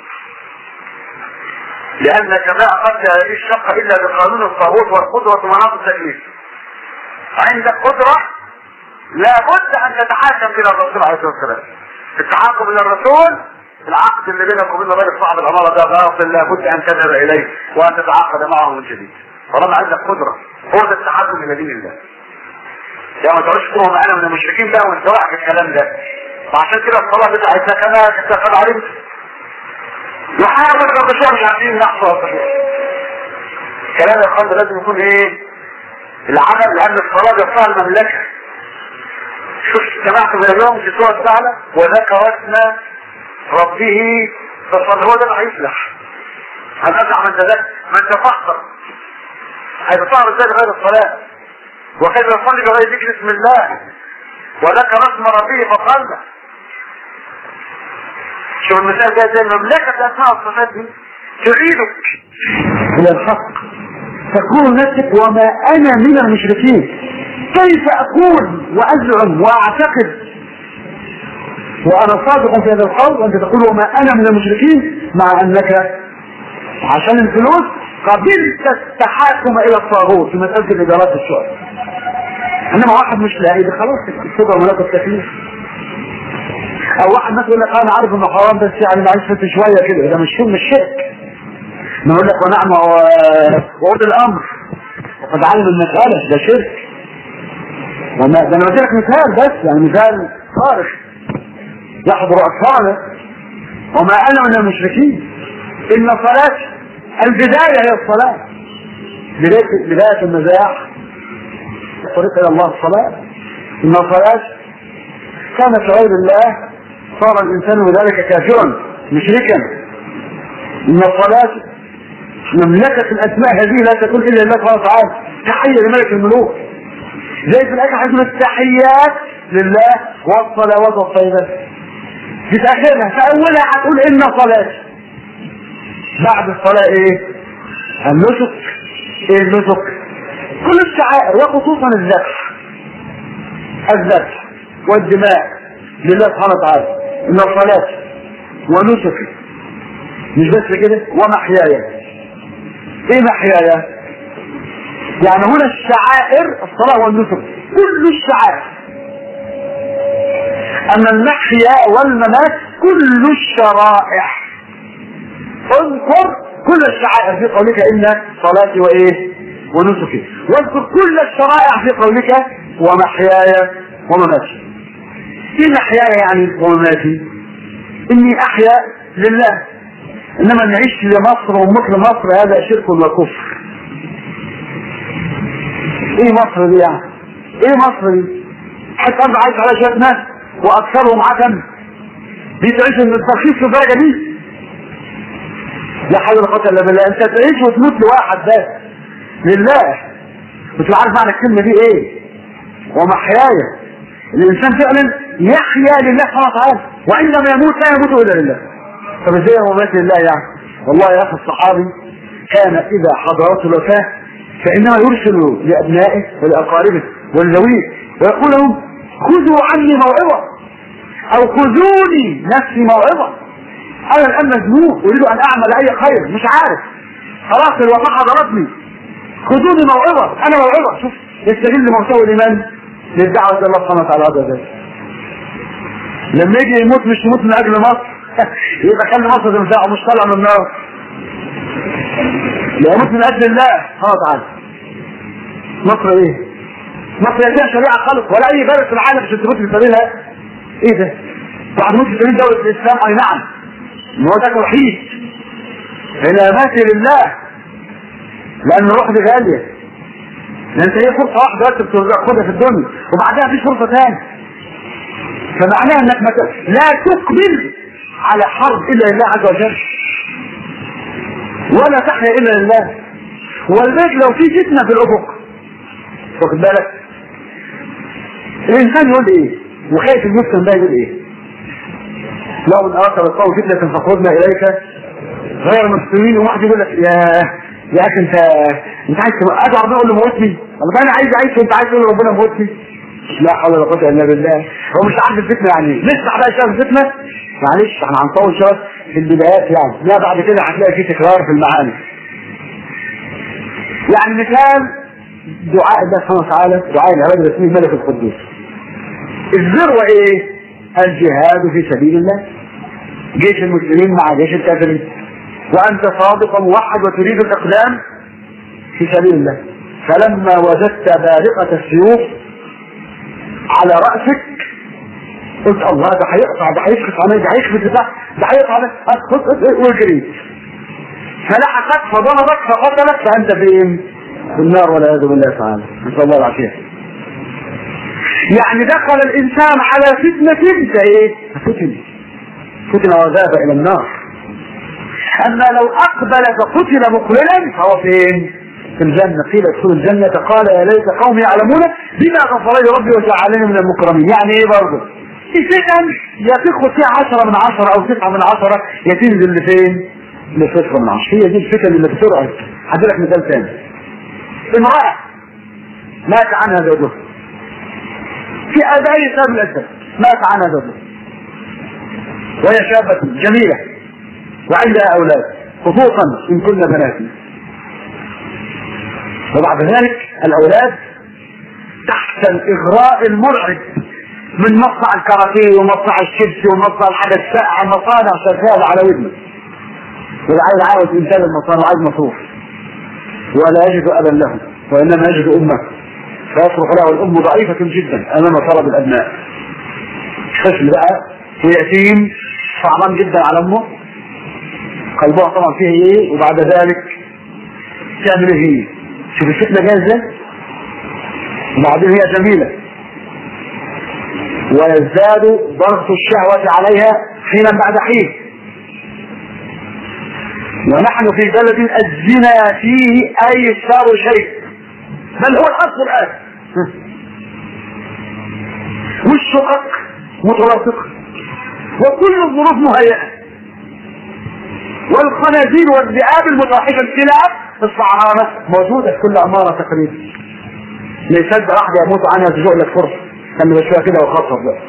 لانك ما اخذت هذه الشقة الا بقانون الطاغوت والقدرة مناط التكليف. عندك قدرة لابد ان تتحاكم الى الرسول عليه الصلاة والسلام. التحاكم الى الرسول العقد اللي بينك وبين الراجل صاحب العمارة ده باطل، لابد ان تذهب اليه وان تتعاقد معه من جديد طالما عندك قدرة. هو ده التحاكم الى دين الله. يا ما تقولش تقولوا معانا من المشركين بقى وانت واقع في الكلام ده. وعشان كده الصلاة بتاعتنا كما قد علمت يحاول الرسول مش عارفين نحصل كلام الخلق لازم يكون ايه العمل، لان الصلاة بيصنع المملكة. شوف سمعت من اليوم في سورة الثعلى وذكر اسم ربه فصل، هو ده اللي هيفلح. هنرجع من تفحصر هيتصعر ازاي بغير الصلاة، وكيف يصلي بغير ذكر اسم الله وذكر اسم ربه فصلى. شوف المثال ده زي المملكة اسماء الصفات دي تعيدك الى الحق، تقول نفسك وما انا من المشركين. كيف اقول وازعم واعتقد وانا صادق في هذا القول وانت تقول وما انا من المشركين مع انك عشان الفلوس قبلت التحاكم الى الطاغوت في مسألة الادارات الشؤون. انما واحد مش لاقي ده خلاص الكبر ملاك التكليف. او واحد مثلا يقول لك انا عارف انه حرام بس يعني معيش فت شويه كده، ده مش شرك. ما يقول لك ونعم وعود الامر وقد علم المساله، ده شرك. وما ده انا بدي لك مثال بس، يعني مثال صارخ يحضر اكثرنا. وما انا من المشركين. ان صلاه البدايه هي الصلاه، بدايه النجاح الطريق الى الله الصلاه. ان الصلاه كانت لغير الله صار الانسان بذلك كافرا مشركا. ان الصلاه مملكه الاسماء هذه لا تكون الا لله سبحانه وتعالى، تحيه لملك الملوك. زي في الاخر حجم التحيات لله والصلوات والطيبات. في اخرها في اولها هتقول ان صلاه، بعد الصلاه ايه؟ النسك. ايه النسك؟ كل الشعائر وخصوصا الذبح والدماء لله سبحانه وتعالى. ان الصلاه ونسكي مش بس كده ومحياي. ايه محياي؟ يعني هنا الشعائر الصلاه والنسك كل الشعائر. اما المحيا والممات كل الشرائع. اذكر كل الشعائر في قولك ان صلاتي وايه ونسكي، واذكر كل الشرائع في قولك ومحياي ومماتي. ايه محياي يعني ومماتي؟ اني احيا لله، انما نعيش لمصر ومثل مصر هذا شرك وكفر. ايه مصر دي يعني؟ ايه مصر دي؟ حتى انت عايش على شوية ناس واكثرهم عدم، دي تعيش ان الترخيص في الدرجة دي. لا حول ولا قوة الا بالله. انت تعيش وتموت لواحد بس لله. مش عارف معنى الكلمة دي ايه؟ ومحياي. الانسان فعلا يحيا لله سبحانه وتعالى، وعندما يموت لا يموت الا لله. طب ازاي هو مات لله يعني؟ والله يا اخي الصحابي كان اذا حضرته الوفاة فانما يرسل لابنائه ولاقاربه ولذويه ويقول لهم خذوا عني موعظة او خذوني نفسي موعظة، انا الان مجنون اريد ان اعمل اي خير مش عارف، خلاص الوفاة حضرتني، خذوني موعظة، انا موعظة. شوف يستغل موته الايمان للدعوة الى الله سبحانه وتعالى. هذا لما يجي يموت مش يموت من اجل مصر يبقى خلي مصر تنفعه، مش طالع من النار، لا يموت من اجل الله سبحانه وتعالى. مصر ايه؟ مصر فيها شريعة خالص ولا اي بلد في العالم عشان تموت في سبيلها. ايه ده؟ واحد يموت في سبيل دولة الاسلام، اي نعم ان هو ده توحيد، هنا مات لله لان الروح دي غالية، لان هي فرصة واحدة بس بتاخدها في الدنيا وبعدها مفيش فرصة تاني. فمعناها انك لا تقبل على حرب الا لله عز وجل، ولا تحيا الا لله. والبيت لو في فتنة في الافق واخد بالك الانسان يقول ايه؟ وخايف المسلم ده يقول ايه؟ لو من اراك بالقوم فتنة فخرجنا اليك غير مسلمين، وواحد يقول لك يا اخي انت عايز ادعو ربنا اقول له موتني؟ طب انا عايز اعيش وانت عايز تقول ربنا موتني؟ لا حول ولا قوة الا بالله. هو مش عارف الفتنة يعني لسه بقى شايف الفتنة، معلش احنا هنطول شوية في البدايات يعني، لا بعد كده هتلاقي في تكرار في المعاني. يعني مثال دعاء الله سبحانه وتعالى، دعاء العباد الرسمي ملك القدوس. الذروة ايه؟ الجهاد في سبيل الله، جيش المسلمين مع جيش الكافرين، وانت صادق موحد وتريد الاقدام في سبيل الله. فلما وجدت بارقة السيوف على رأسك قلت الله ده هيقطع، ده هيشخص عليك، ده هيشخص ده هيقطع عليك، وجريت فلحقك فضربك فقتلك، فانت فين؟ في النار والعياذ بالله تعالى، نسأل الله العافية. يعني دخل الانسان على فتنة ايه؟ فتن وذهب الى النار. اما لو اقبل فقتل مقبلا فهو فين؟ في الجنة. قيل ادخلوا الجنة قال يا ليت قومي يعلمون بما غفر لي ربي وجعلني من المكرمين. يعني ايه برضه؟ الفتن يا تاخد فيها 10 من 10 او 9 من 10 يا تنزل لفين؟ ل0 من 10. هي دي الفتن اللي بترعب. هديلك مثال ثاني. امرأة مات عنها زوجها في أي سبب من الأسباب، مات عنها زوجها وهي شابة جميلة وعندها أولاد خصوصا إن كنا بنات، وبعد ذلك الأولاد تحت الإغراء المرعب من مصنع الكاراتيه ومصنع الشيبسي ومصنع الحاجة الساقعة، مصانع شغالة على ودنه، والعيل عاوز إنتاج المصانع وعايز مصروف ولا يجد أبا له وإنما يجد أمه، فيصرخ له الأم ضعيفة جدا أمام طلب الأبناء. خشم بقى ويأتيم صعبان جدا على أمه، قلبها طبعا فيه إيه، وبعد ذلك تعمل إيه؟ شوف الفتنة جاهزة، وبعدين هي جميلة ويزداد ضغط الشهوة عليها حينا بعد حين، ونحن في بلد الزنا فيه أيسر شيء، بل هو الأصل الآن، والشقق متلاصقة وكل الظروف مهيئة، والخنازير والذئاب المتوحشة الكلاب الصعرانة موجودة في كل عمارة تقريبا. لا يصدق واحد يموت عنها تزوق لك فرصة كان بشوية كده وخطف بقى.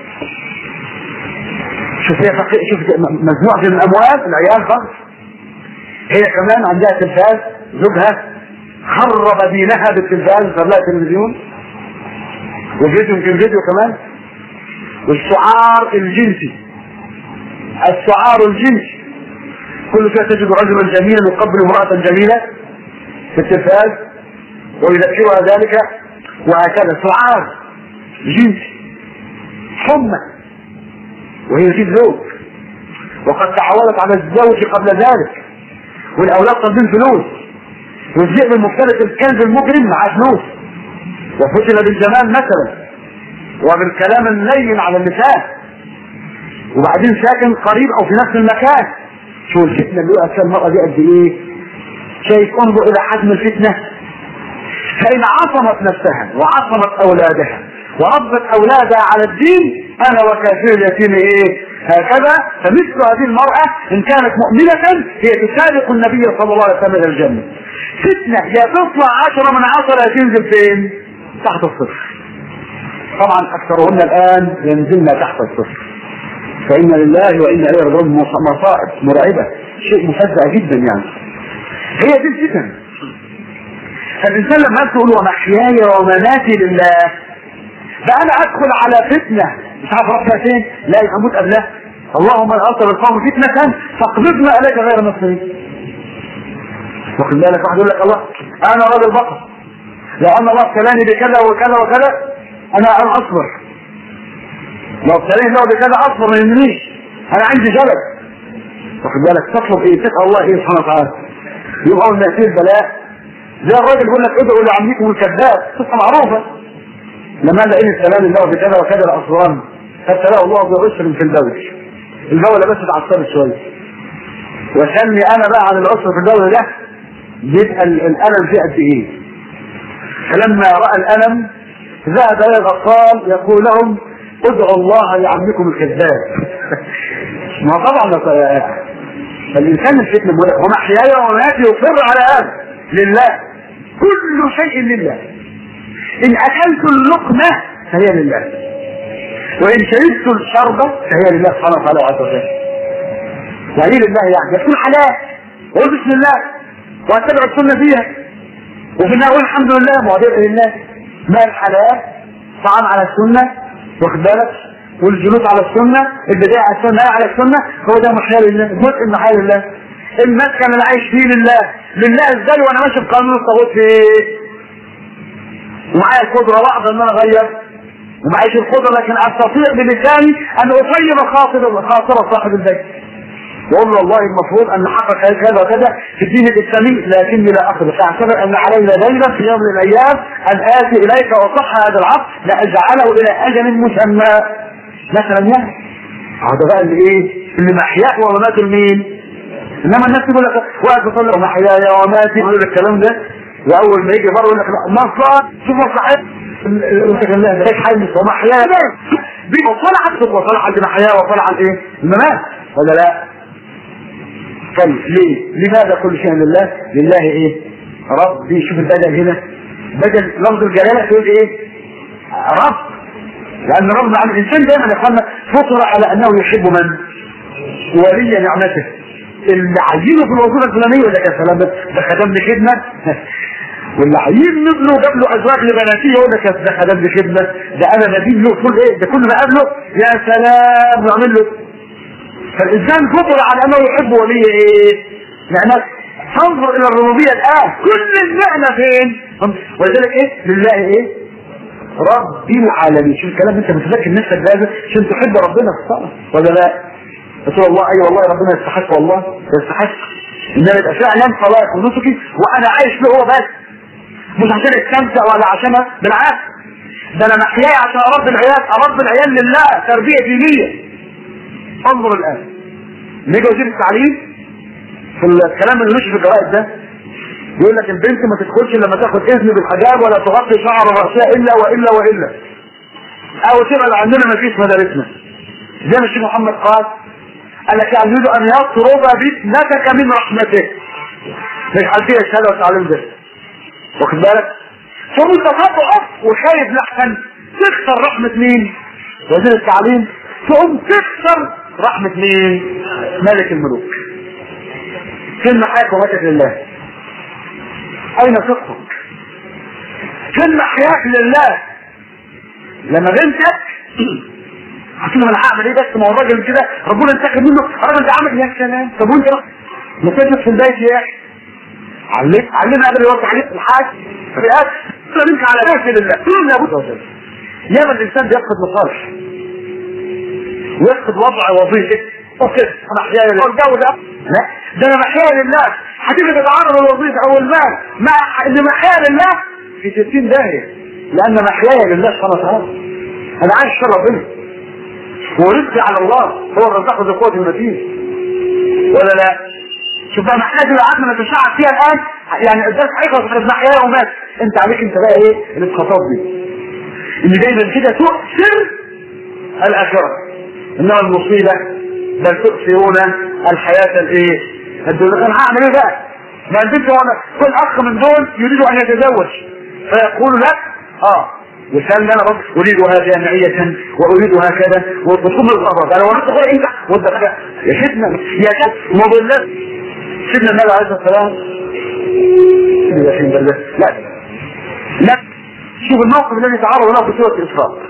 شوف مجموعة من الأموال العيال خالص، هي كمان عندها تلفاز، زوجها خرب دينها بالتلفاز، صار لها تلفزيون وفيديو، يمكن فيديو كمان، والشعار الجنسي، الشعار الجنسي كل شوية تجد رجلا جميلا يقبل امرأة جميلة في التلفاز ويذكرها ذلك، وهكذا شعار جنسي حمى، وهي في زوج وقد تعودت على الزوج قبل ذلك، والاولاد طالبين فلوس، والذئب المفترس الكلب المجرم معاه فلوس، وفتن بالجمال مثلا وبالكلام اللين على اللسان، وبعدين ساكن قريب او في نفس المكان شو الفتنة اللي وقعت فيها المرأة دي قد ايه؟ شايف؟ انظر الى حجم الفتنة. فإن عصمت نفسها وعصمت أولادها وربت أولادها على الدين أنا وكافر اليتيم إيه؟ هكذا. فمثل هذه المرأة إن كانت مؤمنة هي تسابق النبي صلى الله عليه وسلم إلى الجنة. فتنة يا تطلع 10 من 10 يا تنزل فين؟ تحت الصفر. طبعا أكثرهن الآن ينزلنا تحت الصفر. فإن لله وإنا إليه راجعون. مصائب مرعبة، شيء مفزع جدا يعني. هي دي الفتن. فالإنسان لما تقول ومحياي ومماتي لله، فأنا أدخل على فتنة مش عارف ربها فين، لا يموت قبلها. اللهم ان أصل القوم فتنة فاقبضنا إليك غير مصري. واخد بالك؟ واحد يقول لك الله أنا راجل بطل، لو أن الله ابتلاني بكذا وكذا وكذا أنا أصبر، لو ابتلاني الله بكذا أصبر ما يهمنيش، أنا عندي جلد. واخد بالك؟ تطلب إيه؟ تسأل الله إيه سبحانه وتعالى. يبقى أول ما يصير بلاء زي الراجل يقول لك ادعوا لعمكم الكذاب، قصة معروفة. لما قال إن السلام الله بكذا وكذا الأسران فابتلاه الله بعسر في الدولة. الدولة بس اتعصبت شوية. وسمي أنا بقى عن العسر في الدولة ده بيبقى الألم فيه قد إيه. فلما رأى الألم ذهب إلى الأطفال يقول لهم ادعوا الله لعمكم الكذاب. ما طبعا فالإنسان الفتنة ومحياي ومماتي يصر على هذا لله، كل شيء لله. إن أكلت اللقمة فهي لله، وإن شربت الشربة فهي لله سبحانه وتعالى عز وجل. وهي لله يعني يكون حلال وقل بسم الله واتبع السنة فيها، وفي النهاية اقول الحمد لله معدل لله. ما الحلال؟ طعام على السنة، واخد بالك؟ والجلوس على السنة، البداية على السنة، على السنة، هو ده محيا لله، جزء محيا لله. المسكن اللي عايش فيه لله، لله ازاي وانا ماشي بقانون الطاغوت في ايه؟ ومعايا القدرة واقدر ان انا اغير، ومعيش القدرة لكن استطيع بلساني ان اطيب خاطر صاحب البيت. وقول له والله المفروض ان نحقق كذا وكذا في الدين الاسلامي لكني لا اخذ، فاعتبر ان علينا دينا في يوم من الايام ان اتي اليك واصح هذا العقد لاجعله الى اجل مسمى مثلا. يعني هذا بقى اللي ايه؟ اللي محياه وممات لمين؟ انما الناس تقول لك واقف تصلي محياي ومماتي، يقول لك الكلام ده، واول ما يجي بره يقول لك مصلحه شوف مصلحه الله ده حي ومحياي وصلحت وصلحت المحياه وصلحت ايه؟ الممات ولا لا؟ طيب ليه؟ لماذا كل شيء لله؟ لله ايه؟ ربي. شوف البدل هنا، بدل لفظ الجلاله تقول ايه؟ رب. لان رب عن الانسان دايما يقولنا فطر على انه يحب من؟ ولي نعمته. اللي عايزينه في الوظيفه الفلانيه ولا يا سلام ده خدم لي خدمه، واللي عايزين له جاب له ازواج لبناتيه يقول لك ده خدم لي خدمه، ده انا بدين له كل ايه؟ ده كل ما قابله يا سلام نعمل له. فالإنسان فطر على أنه يحب ولي إيه؟ نعمة. تنظر إلى الربوبية الآن كل النعمة فين؟ ولذلك إيه؟ لله إيه؟ رب العالمين. شوف الكلام أنت متذكر نفسك بهذا عشان تحب ربنا في الصلاة ولا لا؟ قلت والله أي والله ربنا يستحق، والله يستحق إن أنا يبقى فعلا صلاة ونسكي وأنا عايش له هو بس، مش عشان استمتع ولا عشان بالعكس، ده أنا محياي عشان أربي العيال، أربي العيال لله تربية دينية. انظر الآن نيجي وزير التعليم في الكلام اللي مش في الجرائد ده يقول لك البنت ما تدخلش لما تاخد اذن بالحجاب ولا تغطي شعر راسها الا والا او تبقى عندنا ما فيش مدارسنا زي ما الشيخ محمد قال لك يريد ان يطرد بابنتك من رحمته، مش عندنا الشهاده والتعليم ده، واخد بالك؟ ثم انت تقف وخايف لحسن تخسر رحمه مين؟ وزير التعليم، تقوم تخسر رحمة مين؟ ملك الملوك. فين محياك وماتك لله؟ أين صدقك؟ فين محياك لله؟ لما بنتك هتقول انا هعمل ايه بس؟ ما هو الراجل كده ربنا انتقم منه، الراجل ده عمل يا سلام. طب وانت ما تجلس في البيت يا اخي؟ علمنا قبل يوقع عليك الحاج في اكل منك على نفس لله. كلنا لابد ياما الانسان بيفقد مصالح ويفقد وضع وظيفه وكده انا احياء لله الجو ده، لا ده انا محيا لله. هتيجي تتعرض للوظيفه او المال مع ان محيا لله في 60 داهيه، لان محياي لله سبحانه وتعالى. انا عايش في ربنا ورزقي على الله، هو الرزاق ذو القوة المتين. ولا لا؟ شوف بقى محتاج اللي قعدنا نتشعب فيها الان، يعني الدرس هيخلص في محياه ومات، انت عليك انت بقى ايه اللي تخاطب بيه؟ ان دايما كده تؤثر الاخره، انما المصيبه بل تؤثرون الحياه الايه؟ الدنيا. انا هعمل ايه بقى؟ ما البنت كل اخ من دول يريد ان يتزوج فيقول لك وكان انا برضه اريدها جامعيه واريدها كذا وتصوم الغرض، انا وريت غير انت وده يا سيدنا يا شيخ مضلات سيدنا النبي عليه الصلاه والسلام. لا شوف الموقف الذي تعرض له في سوره الاسراء،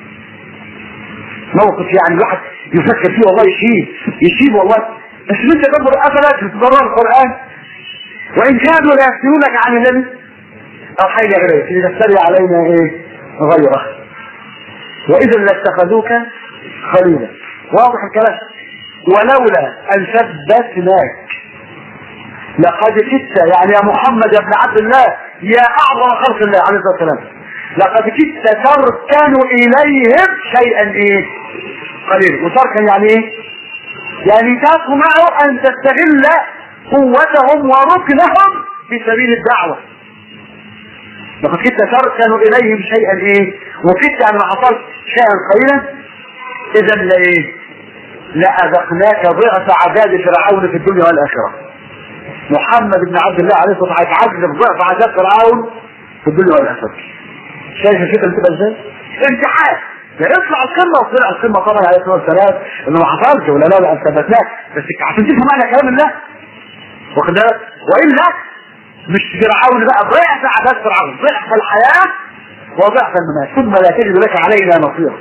موقف يعني الواحد يفكر فيه والله يشيب والله. بس انت تدبر افلا تتبرر القران وان كانوا لا يفتنونك عن النبي او حاجه غيره لتفتري علينا ايه غيره واذا لاتخذوك خليلا. واضح الكلام. ولولا ان ثبتناك لقد كدت، يعني يا محمد يا ابن عبد الله يا اعظم خلق الله عليه الصلاه والسلام، لقد كدت تركن اليهم شيئا ايه قليلا. وتركن يعني ايه؟ يعني تطمع ان تستغل قوتهم وركنهم في سبيل الدعوه. لقد كدت تركن اليهم شيئا ايه؟ وكدت يعني ما حصلت شيئا قليلا. اذا لايه؟ لاذقناك ضعف عذاب فرعون في الدنيا والاخره. محمد بن عبد الله عليه الصلاه والسلام هيتعذب ضعف عذاب فرعون في الدنيا والاخره. شايف الفكره بتبقى ازاي؟ امتحان يطلع القمه وطلع القمه طبعا عليه الصلاه والسلام انه ما حصلش ولا لا ثبتناك، بس عشان تفهم معنى كلام الله واخد بالك. والا مش فرعون بقى ضعف عذاب فرعون، ضعف الحياه وضعف الممات ثم لا تجد لك علينا نصيرا.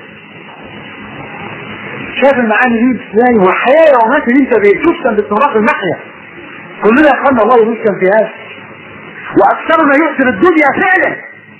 شايف المعاني دي ازاي؟ والحياه ومات دي انت بتسكن باستمرار في المحيا. كلنا يا اخوانا الله يسكن في هذا، واكثرنا يؤثر الدنيا فعلا،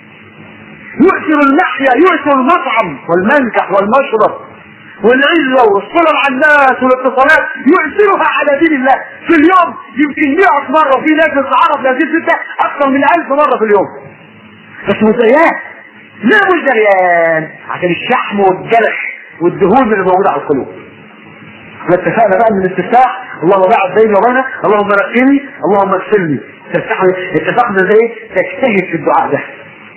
يؤثر المحيا، يؤثر المطعم والمنكح والمشرب والعزة والصلة مع الناس والاتصالات، يؤثرها على دين الله في اليوم يمكن 100 مرة، وفي ناس تتعرف لهذه ستة أكثر من 1000 مرة في اليوم. بس مزيان، لا مش دريان عشان الشحم والجلح والدهون اللي موجودة على القلوب. احنا اتفقنا بقى من الاستفتاح اللهم باعد بيني وبينك، اللهم نقني، اللهم اغسلني. اتفقنا زي تجتهد في الدعاء ده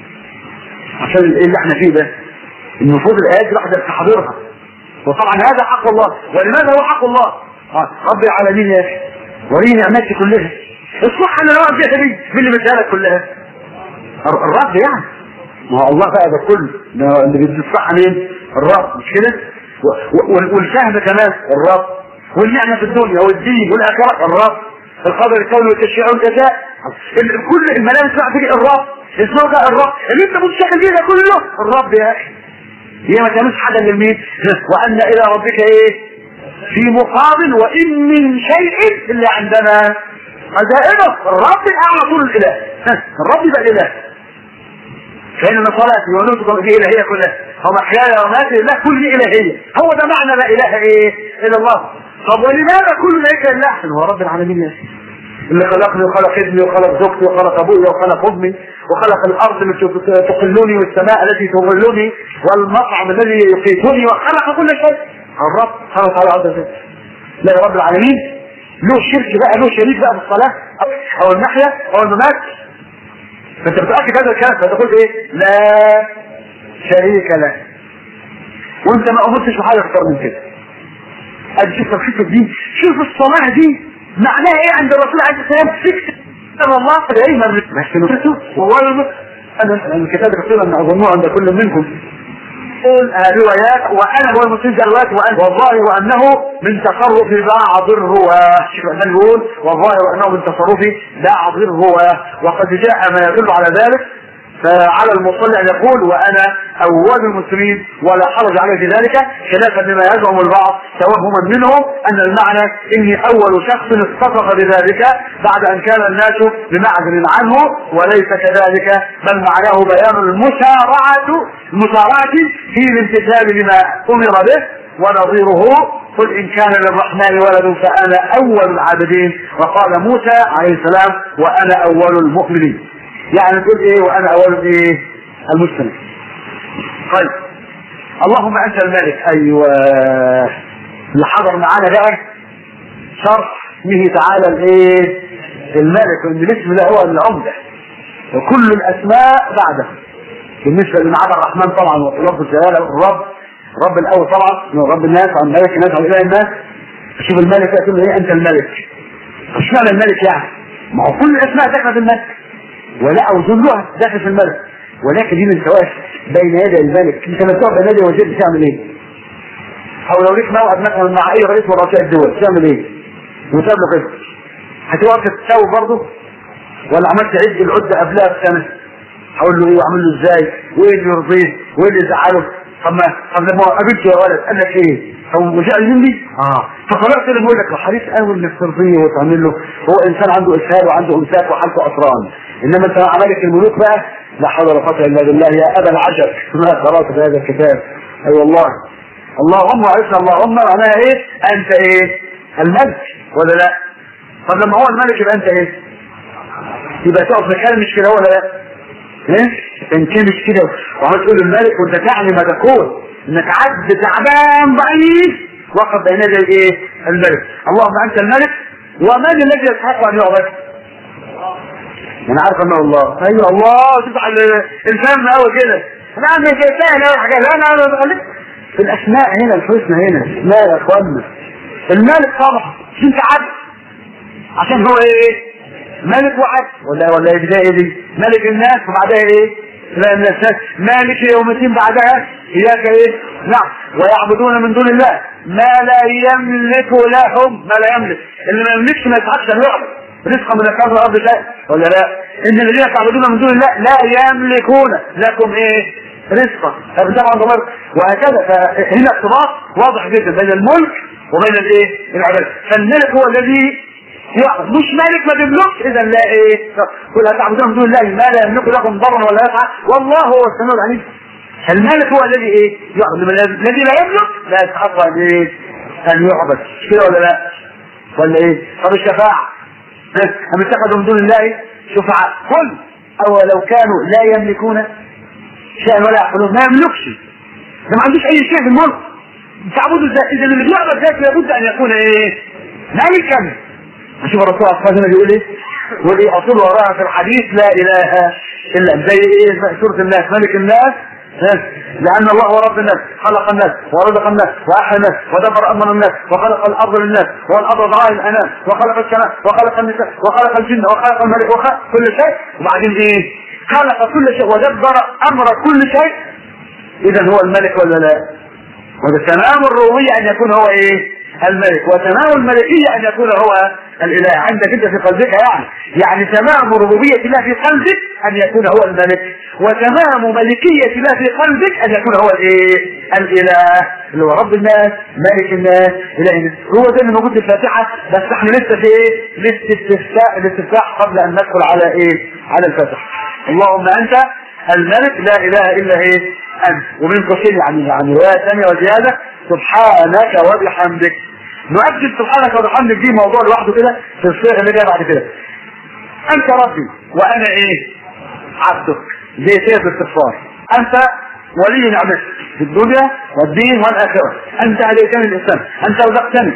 عشان اللي احنا فيه ده المفروض الايات دي واحده تحضرها. وطبعا هذا حق الله. ولماذا هو حق الله؟ رب العالمين يا اخي وريني نعمتي كلها. الصح انا واقف فيها دي مين اللي مديها لك كلها؟ الرب يعني. ما هو الله بقى ده كله اللي بيدفع مين؟ الرب مش كده؟ والفهم كمان الرب، والنعمه في الدنيا والدين والاخره الرب، القدر الكوني والتشريع والجزاء، كل الملامس بقى تيجي الرب، اسمه ده الرب اللي انت متشكل بيه ده كله الرب يا اخي. هي ما تعملش حاجه للمين؟ وان الى ربك ايه؟ في مقابل وان من شيء الا عندنا خزائنه. الرب الاعلى طول الاله، الرب بقى الاله. فإن صلاتي ونسكي دي الهيه كلها، ومحياي ومماتي لله كل دي الهيه. هو ده معنى لا اله ايه الا الله. طب ولماذا كل ذلك الا هو رب العالمين يا اخي اللي خلقني وخلق ابني وخلق زوجتي وخلق ابوي وخلق امي وخلق الارض التي تقلني والسماء التي تظلني والمطعم الذي يقيتني وخلق كل شيء. الرب سبحانه وتعالى عز وجل. لا رب العالمين له شرك بقى، له شريك بقى في الصلاه او المحيا او الممات. فانت بتأكد هذا الكلام فتقول ايه؟ لا شريك له. وانت ما امرتش بحاجه اكتر من كده. ادي شوف الفكره دي، شوف الصلاه دي معناها ايه عند الرسول عليه السلام؟ فكر الله دائما مشكلته والله انا كتاب الرسول ان اظنه عند كل منكم روايات وانا هو المسلم روايات والظاهر وانه من تصرف بعض الرواه. شوف احنا نقول والظاهر وانه من تصرف بعض الرواه، وقد جاء ما يدل على ذلك. فعلى المصلي ان يقول وانا اول المسلمين ولا حرج عليه في ذلك، خلافا لما يزعم البعض توهما منهم ان المعنى اني اول شخص اتصف بذلك بعد ان كان الناس بمعزل عنه، وليس كذلك، بل معناه بيان المسارعه في الامتثال لما امر به. ونظيره قل ان كان للرحمن ولد فانا اول العابدين، وقال موسى عليه السلام وانا اول المؤمنين. يعني تقول ايه وانا اول ايه المسلم. طيب اللهم انت الملك. ايوه اللي حضر معانا بقى شرح اسمه تعالى الايه؟ الملك، وان الاسم ده هو العمده وكل الاسماء بعده. بالنسبه للمعاد الرحمن طبعا ورب الجلاله الرب الاول طبعا رب الناس عن ملك الناس عن اله الناس. شوف الملك يقول ايه؟ انت الملك. مش معنى الملك يعني ما هو كل الاسماء داخله في الملك ولا وجلها داخل في الملك، ولكن دي من سواش بين يدي الملك. انت لما تقعد بين يدي الوزير بتعمل ايه؟ او لو ليك موعد مثلا مع اي رئيس من رؤساء الدول بتعمل ايه؟ وتقابل له كده هتقعد تتساوي برضه ولا عملت عد العده قبلها بسنه؟ هقول له ايه واعمل له ازاي؟ وايه اللي يرضيه؟ وايه اللي يزعله؟ طب لما قابلته يا ولد قال لك ايه؟ هو مزعل مني؟ فقرأت اللي بيقول لك حريص قوي انك ترضيه وتعمل له. هو انسان عنده اسهال وعنده امساك وحالته اطران، انما انت عملك الملوك بقى لا حول ولا قوه الا بالله. يا ابا العجب ما قرات في هذا الكتاب؟ اي والله. اللهم عرفنا اللهم معناها ايه؟ انت ايه؟ الملك ولا لا؟ طب لما هو الملك يبقى انت ايه؟ يبقى تقف مكان مش كده ولا لا؟ ايه؟ تنكمش كده وعمال تقول الملك وانت تعلم ما تكون انك عبد تعبان ضعيف وقف بين يدي ايه؟ الملك. اللهم انت الملك ومن الذي يستحق ان يعبد؟ انا عارف انه الله. ايوه الله. تفتح الفم قوي كده. انا مش سهل قوي حاجه. لا انا خليك في الاسماء هنا الحسنى هنا اسماء يا اخوانا. الملك طبعا مش انت عبد عشان هو ايه؟ ملك وعبد ولا بدايه دي ملك الناس وبعدها ايه؟ لا الناس مالك يوم الدين بعدها اياك ايه؟ نعم. ويعبدون من دون الله ما لا يملك لهم. ما لا يملك اللي ما يملكش ما يتعبش ان يعبد رزقا من الكفر الارض شيء ولا لا؟ ان الذين تعبدون من دون الله لا يملكون لكم ايه؟ رزقا. فبتابع ضمير وهكذا. فهنا ارتباط واضح جدا بين الملك وبين الايه؟ العباده. فالملك هو الذي مش مالك ما بيملكش. اذا لا ايه؟ كل تعبدون من دون الله ما لا يملك لكم ضرا ولا نفعا والله هو السميع العليم. المالك هو الذي ايه؟ الذي لا يملك لا يستحق ان ايه؟ ان يعبد. كده ولا لا؟ ولا ايه؟ طب الشفاعه هم اتخذوا من دون الله شفعاء قل اولو كانوا لا يملكون شيئا ولا يعقلون. ما يملكش ده ما عندوش اي شيء في الملك تعبدوا ازاي؟ اذا اللي بيعبد ذاك لابد ان يكون ايه؟ مالكا. شوف الرسول صلى الله عليه وسلم بيقول ايه؟ يقول ايه؟ اصول وراها في الحديث لا اله الا زي ايه؟ سوره الناس ملك الناس لان الله هو رب الناس خلق الناس ورزق الناس واحيا الناس ودبر امر الناس وخلق الارض للناس والارض ضعاف الانام وخلق السماء وخلق النساء وخلق الجن وخلق الملك وخلق كل شيء. وبعدين ايه؟ خلق كل شيء ودبر امر كل شيء. اذا هو الملك ولا لا؟ وده تمام الربوبيه ان يكون هو ايه؟ الملك. وتمام الملكيه ان يكون هو الاله عندك انت في قلبك. يعني تمام ربوبيه الله في قلبك ان يكون هو الملك، وتمام ملكيه الله في قلبك ان يكون هو الايه؟ الاله اللي هو رب الناس ملك الناس اله الناس. هو ده اللي موجود في الفاتحه. بس احنا لسه في ايه؟ لسه الاستفتاح قبل ان ندخل على ايه؟ على الفاتحه. اللهم انت الملك لا اله الا ايه؟ انت. ومن قصير يعني روايه ثانيه وزياده سبحانك وبحمدك. نؤكد سبحانك وبحمدك دي موضوع لوحده كده في الصيغه اللي جايه بعد كده. انت ربي وانا ايه؟ عبدك. دي صيغه الاستغفار. انت ولي نعمتك في الدنيا والدين والاخره. انت هديتني الاسلام، انت رزقتني،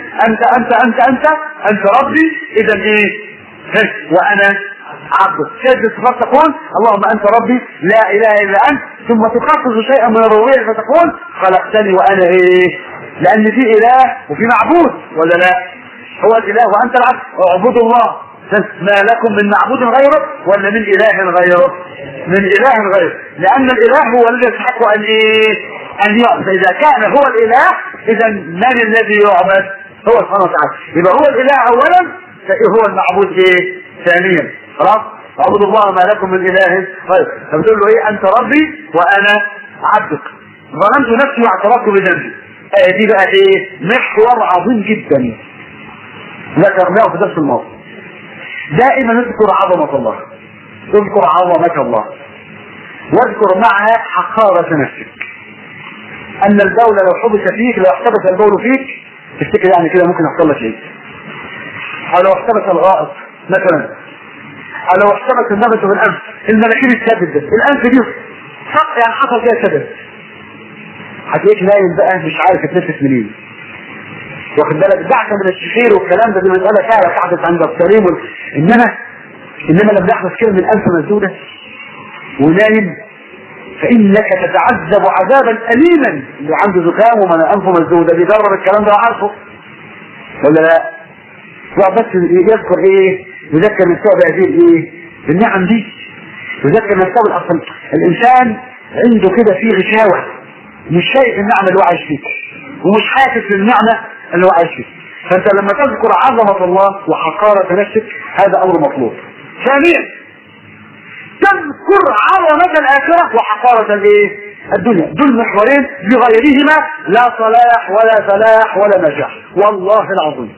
انت ربي. اذا ايه؟ وانا عبدك. كيف الصفات تقول اللهم انت ربي لا اله الا انت، ثم تخصص شيئا من الربوبيه فتقول خلقتني وانا ايه؟ لان في اله وفي معبود ولا لا؟ هو الاله وانت العبد. اعبدوا الله ما لكم من معبود غيره ولا من اله غيره؟ من اله غيره. لان الاله هو الذي يستحق ان ايه؟ ان يعبد. اذا كان هو الاله اذا من الذي يعبد؟ هو سبحانه وتعالى. يبقى هو الاله اولا فهو المعبود ايه؟ ثانيا. خلاص؟ اعبدوا الله ما لكم من اله غيره. فبتقول له ايه؟ انت ربي وانا عبدك. ظلمت نفسي واعترفت بذنبي. دي بقى ايه؟ محور عظيم جدا ذكرناه في درس الماضي. دائما اذكر عظمه الله، اذكر عظمه الله، واذكر معها حقارة نفسك. ان البول لو حبس فيك، لو احتبس البول فيك تفتكر يعني كده ممكن يحصل لك ايه؟ او لو احتبس الغائط مثلا، او لو احتبس النبت في الانف، المناخير الثابت ده، الانف دي يعني حصل فيها سبب، هتلاقيك نايم بقى مش عارف تتنفس منين. واخد بالك، دعك من الشخير والكلام ده، دي مسألة فعلا تحدث عند الكريم. انما لما يحدث كده من انف مسدودة ونايم فانك تتعذب عذابا اليما. اللي عنده زكام ومن انفه مسدودة بيجرب الكلام ده وعارفه ولا لا؟ بس يذكر ايه؟ يذكر نفسه بهذه الايه؟ بالنعم دي، يذكر نفسه بالاصل. الانسان عنده كده فيه غشاوة، مش شايف النعمة اللي هو عايش فيها ومش حاسس بالنعمة اللي هو عايش فيها. فانت لما تذكر عظمة الله وحقارة نفسك هذا امر مطلوب. ثانيا تذكر عظمة الآخرة وحقارة الايه؟ الدنيا. دول محورين بغيرهما لا صلاح ولا فلاح ولا نجاح والله العظيم.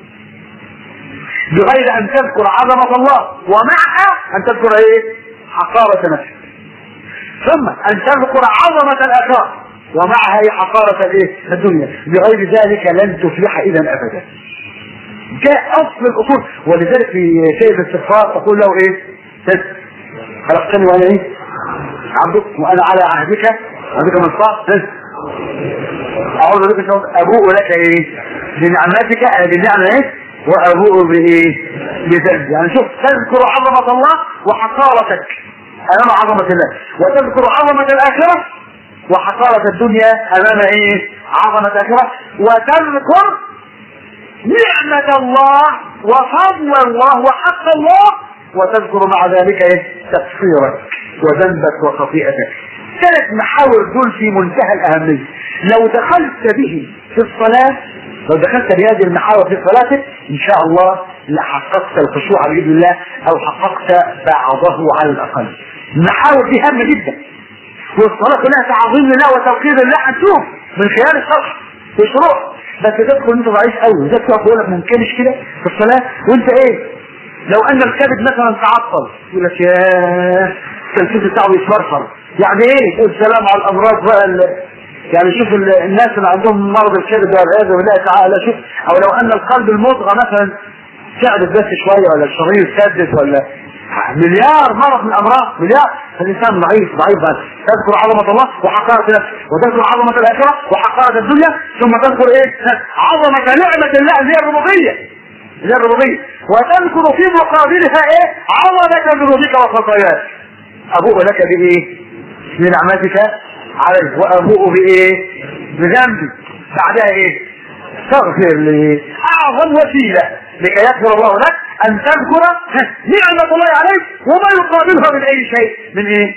بغير ان تذكر عظمة الله ومعها ان تذكر ايه؟ حقارة نفسك. ثم ان تذكر عظمة الآخرة ومعها ايه؟ حقارة الايه؟ الدنيا. بغير ذلك لن تفلح اذا ابدا. جاء اصل الاصول. ولذلك في شيء الاستغفار تقول له ايه؟ خلقتني وانا ايه؟ عبدك وانا على عهدك من الصعب اعوذ بك ابوء لك ايه؟ بنعمتك بالنعمة ايه؟ وابوء بايه؟ بذنب. يعني شوف، تذكر عظمة الله وحقارتك امام عظمة الله، وتذكر عظمة الاخرة وحقارة الدنيا امام ايه؟ عظمة الاخرة، وتذكر نعمة الله وفضل الله وحق الله، وتذكر مع ذلك ايه؟ تقصيرك وذنبك وخطيئتك. 3 محاور دول في منتهى الاهمية. لو دخلت به في الصلاة، لو دخلت بهذه المحاور في صلاتك ان شاء الله لحققت الخشوع باذن الله، او حققت بعضه على الاقل. المحاور دي هامة جدا، والصلاة كلها تعظيم لله وتوقير الله. هنشوف من خلال الشرح والشروح. بس تدخل انت ضعيف قوي، ذات يقول لك ممكنش كده في الصلاة وانت ايه؟ لو ان الكبد مثلا تعطل يقول لك ياه التنفيذ بتاعه يتفرفر. يعني ايه؟ السلام على الامراض بقى. يعني شوف الناس اللي عندهم مرض الكبد والعياذ بالله تعالى، شوف. او لو ان القلب المضغة مثلا تعبت بس شوية، ولا الشرايين سدت، ولا مليار مرض من الامراض، مليار. الانسان ضعيف بس. تذكر عظمة الله وحقارة نفسه، وتذكر عظمة الاخرة وحقارة الدنيا، ثم تذكر ايه؟ عظمة نعمة الله اللي هي الربوبية، وتذكر في مقابلها ايه؟ عظمة ذنوبك وخطاياك. ابوء لك بايه؟ بنعمتك علي، وابوء بايه؟ بذنبي. بعدها ايه؟ تغفر لي. اعظم وسيلة لكي يغفر الله لك ان تذكر نعمة الله عليك وما يقابلها من اي شيء. من ايه؟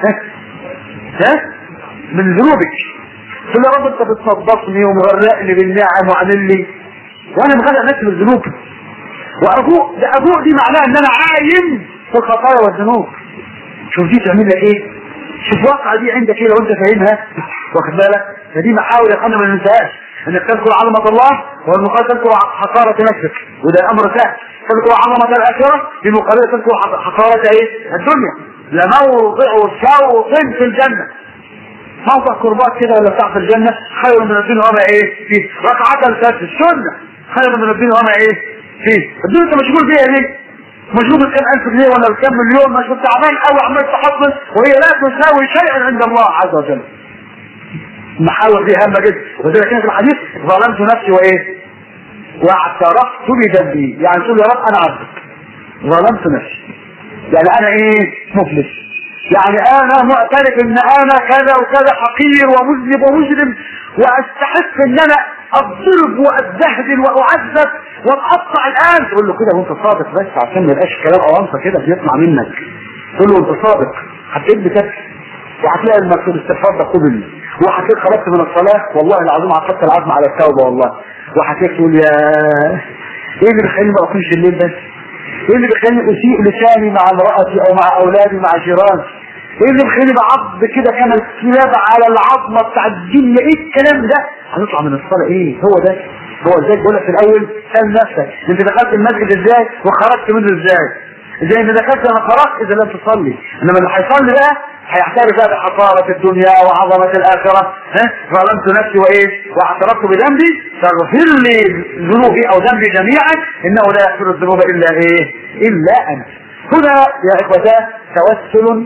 من ذنوبك. تقول يا رب انت بتصدقني ومغرقني بالنعم وعامل لي، وانا مغرق نفسي بالذنوب. وابوء ده ابوء دي معناها ان انا عايم في الخطايا والذنوب. شوف دي تعمل لك ايه؟ شوف واقعة دي عندك ايه لو انت فاهمها، واخد بالك؟ فدي محاول يا ما ننساهاش، انك تذكر عظمة الله والمقابل تذكر حقارة نفسك، وده امر سهل. تذكر عظمة الاخرة بمقابل تذكر حقارة ايه؟ الدنيا. لموضع شوق في الجنة، موضع قربات كده ولا بتاع في الجنة خير من الدنيا وما ايه فيه. ركعة الفجر السنة خير من الدنيا وما ايه فيه. الدنيا انت مشغول بيها ليه؟ مشغول بكام 1000 جنيه ولا بكام مليون، مشغول تعبان قوي عمال تحصل وهي لا تساوي شيئا عند الله عز وجل. المحاور دي هامة جدا. وذلك كان في الحديث ظلمت نفسي وايه؟ واعترفت بذنبي. يعني تقول يا رب انا عبدك ظلمت نفسي، يعني انا ايه؟ مفلس، يعني انا معترف ان انا كذا وكذا حقير ومذنب ومجرم واستحق ان انا اضرب واتبهدل واعذب واتقطع الان. تقول له كده وانت صادق بس عشان ما يبقاش كلام اوانطه كده بيطلع منك. تقول له انت صادق هتقل بتبكي وهتلاقي المكتوب الاستغفار ده قبل، وهتلاقي خرجت من الصلاه والله العظيم عقدت العزم على التوبه والله، وهتلاقي تقول يا ايه اللي بيخليني ما اكونش الليل بس؟ ايه اللي بيخليني اسيء لساني مع امرأتي او مع اولادي مع جيراني؟ ايه اللي بيخليني بعض كده كما الكلاب على العظمه بتاع الدنيا؟ ايه الكلام ده؟ هنطلع من الصلاه ايه؟ هو ده. هو ازاي بقول لك في الاول سال نفسك انت دخلت المسجد ازاي وخرجت منه ازاي؟ ازاي انت دخلت انا خرجت اذا لم تصلي. انما اللي هيصلي بقى هيعترف بقى بحقارة الدنيا وعظمة الاخرة. ظلمت نفسي وايه؟ واعترفت بذنبي فاغفر لي ذنوبي او ذنبي جميعا انه لا يغفر الذنوب الا ايه؟ الا انت. هنا يا اخوتاه توسل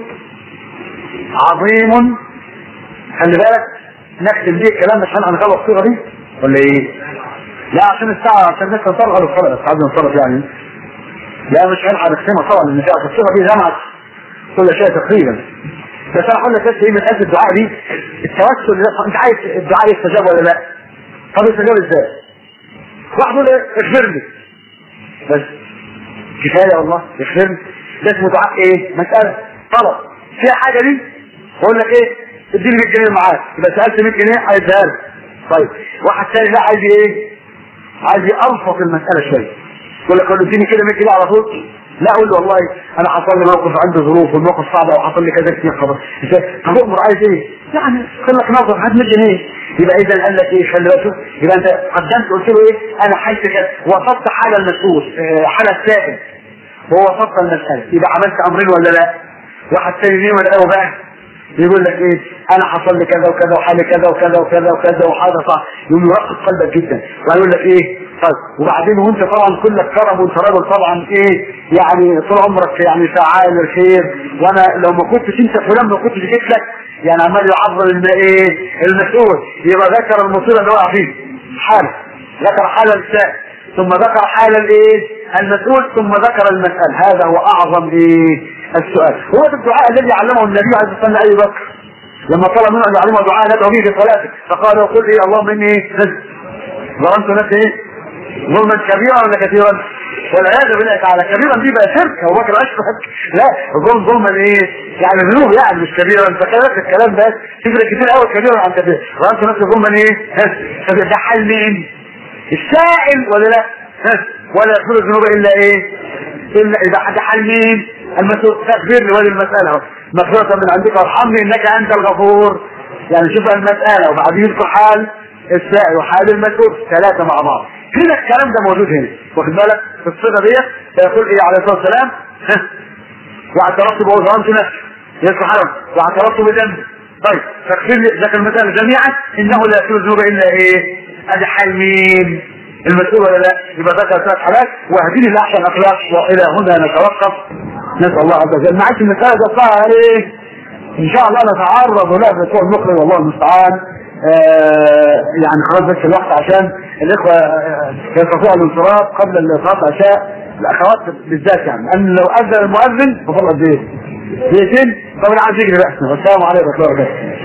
عظيم. خلي بالك نختم بيه الكلام مش هنخلص الصيغه دي ولا ايه؟ لا عشان الساعه عشان الناس تنصرف الصلاه عايز ننصرف يعني. لا مش هنلحق نختمها طبعا لان الصيغه دي جمعت كل شيء تقريبا. بس انا اقول لك بس ايه من اجل الدعاء دي التوسل. انت عايز الدعاء يستجاب ولا لا؟ طب يستجاب ازاي؟ واحد يقول اغفر لي بس كفايه والله اغفر لي. ده اسمه دعاء ايه؟ مساله طلب فيها حاجه دي بقول لك ايه اديني 100 جنيه معاك يبقى سالت 100 جنيه هيديها لك. طيب واحد ثاني لا عايز ايه؟ عايز يلفظ المساله شويه يقول لك اديني كده 100 جنيه على طول. لا اقول له والله انا حصل لي موقف عندي ظروف والموقف صعب وحصل لي كذا كتير خلاص. طب امر عايز ايه؟ يعني خلك نظر هات 100 جنيه. يبقى اذا قال لك ايه؟ خلي بالك يبقى انت قدمت قلت له ايه؟ انا حاسس كده وصفت حال المسؤول حال السائل ووصفت المساله. يبقى عملت امرين ولا لا؟ واحد ثاني ليه ولا هو بقى يقول لك ايه؟ انا حصل لي كذا وكذا وحالي كذا وكذا وكذا وكذا وحاجه صح. يقوم يرقص قلبك جدا ويقول لك ايه؟ طيب وبعدين وانت طبعا كلك كرم وانت راجل طبعا ايه يعني طول عمرك يعني فعال الخير وانا لو ما كنتش انت فلان ما كنتش جيت لك يعني عمال يعظم ايه المسؤول. يبقى ذكر المصيبه اللي وقع فيه حال ذكر حال السائل ثم ذكر حال الايه المسؤول ثم ذكر المسألة. هذا هو اعظم ايه السؤال. هو ده الدعاء الذي علمه النبي عليه الصلاه والسلام ابي بكر لما طلب منه ان يعلمه دعاء ندعو به في صلاته فقال وقل ايه اللهم اني ظلمت نفسي ايه ظلما كبيرا ولا كثيرا والعياذ بالله تعالى. كبيرا دي بقى شرك ابو بكر اشرك. لا ظلما ايه يعني ذنوب يعني مش كبيرا. انت كلامك الكلام ده تفرق كتير قوي كبيرا عن كبير. وانت نفسك ظلما ايه ده حل مين؟ السائل ولا لا؟ ولا يغفر الذنوب الا ايه الا اذا حد حل مين؟ المسؤول. تكبير لوالي المساله مغفرة من عندك وارحمني انك انت الغفور. يعني شوف المساله وبعدين يذكر حال السائل وحال المسؤول ثلاثه مع بعض. هنا الكلام ده موجود هنا واخد بالك في الصيغه ديت. فيقول ايه عليه الصلاه والسلام واعترفت بظلمت نفسي سبحانه واعترفت بذنبي. طيب تغفر لي ذاك المثال جميعا انه لا يغفر الذنوب الا ايه؟ ادي حال مين؟ المسؤول ولا لا؟ يبقى ذكر ثلاث حالات واهديني لاحسن اخلاق. والى هنا نتوقف. نسال الله عز وجل معاك المثال ده صار عليه ان شاء الله نتعرض له في الاسبوع المقبل والله المستعان. يعني خلاص بس الوقت عشان الاخوه يستطيعوا الانصراف قبل صلاه العشاء الاخوات بالذات يعني ان لو اذن المؤذن فضل قد ايه؟ دقيقتين طب انا عايز يجري بقى. والسلام عليكم ورحمه الله وبركاته.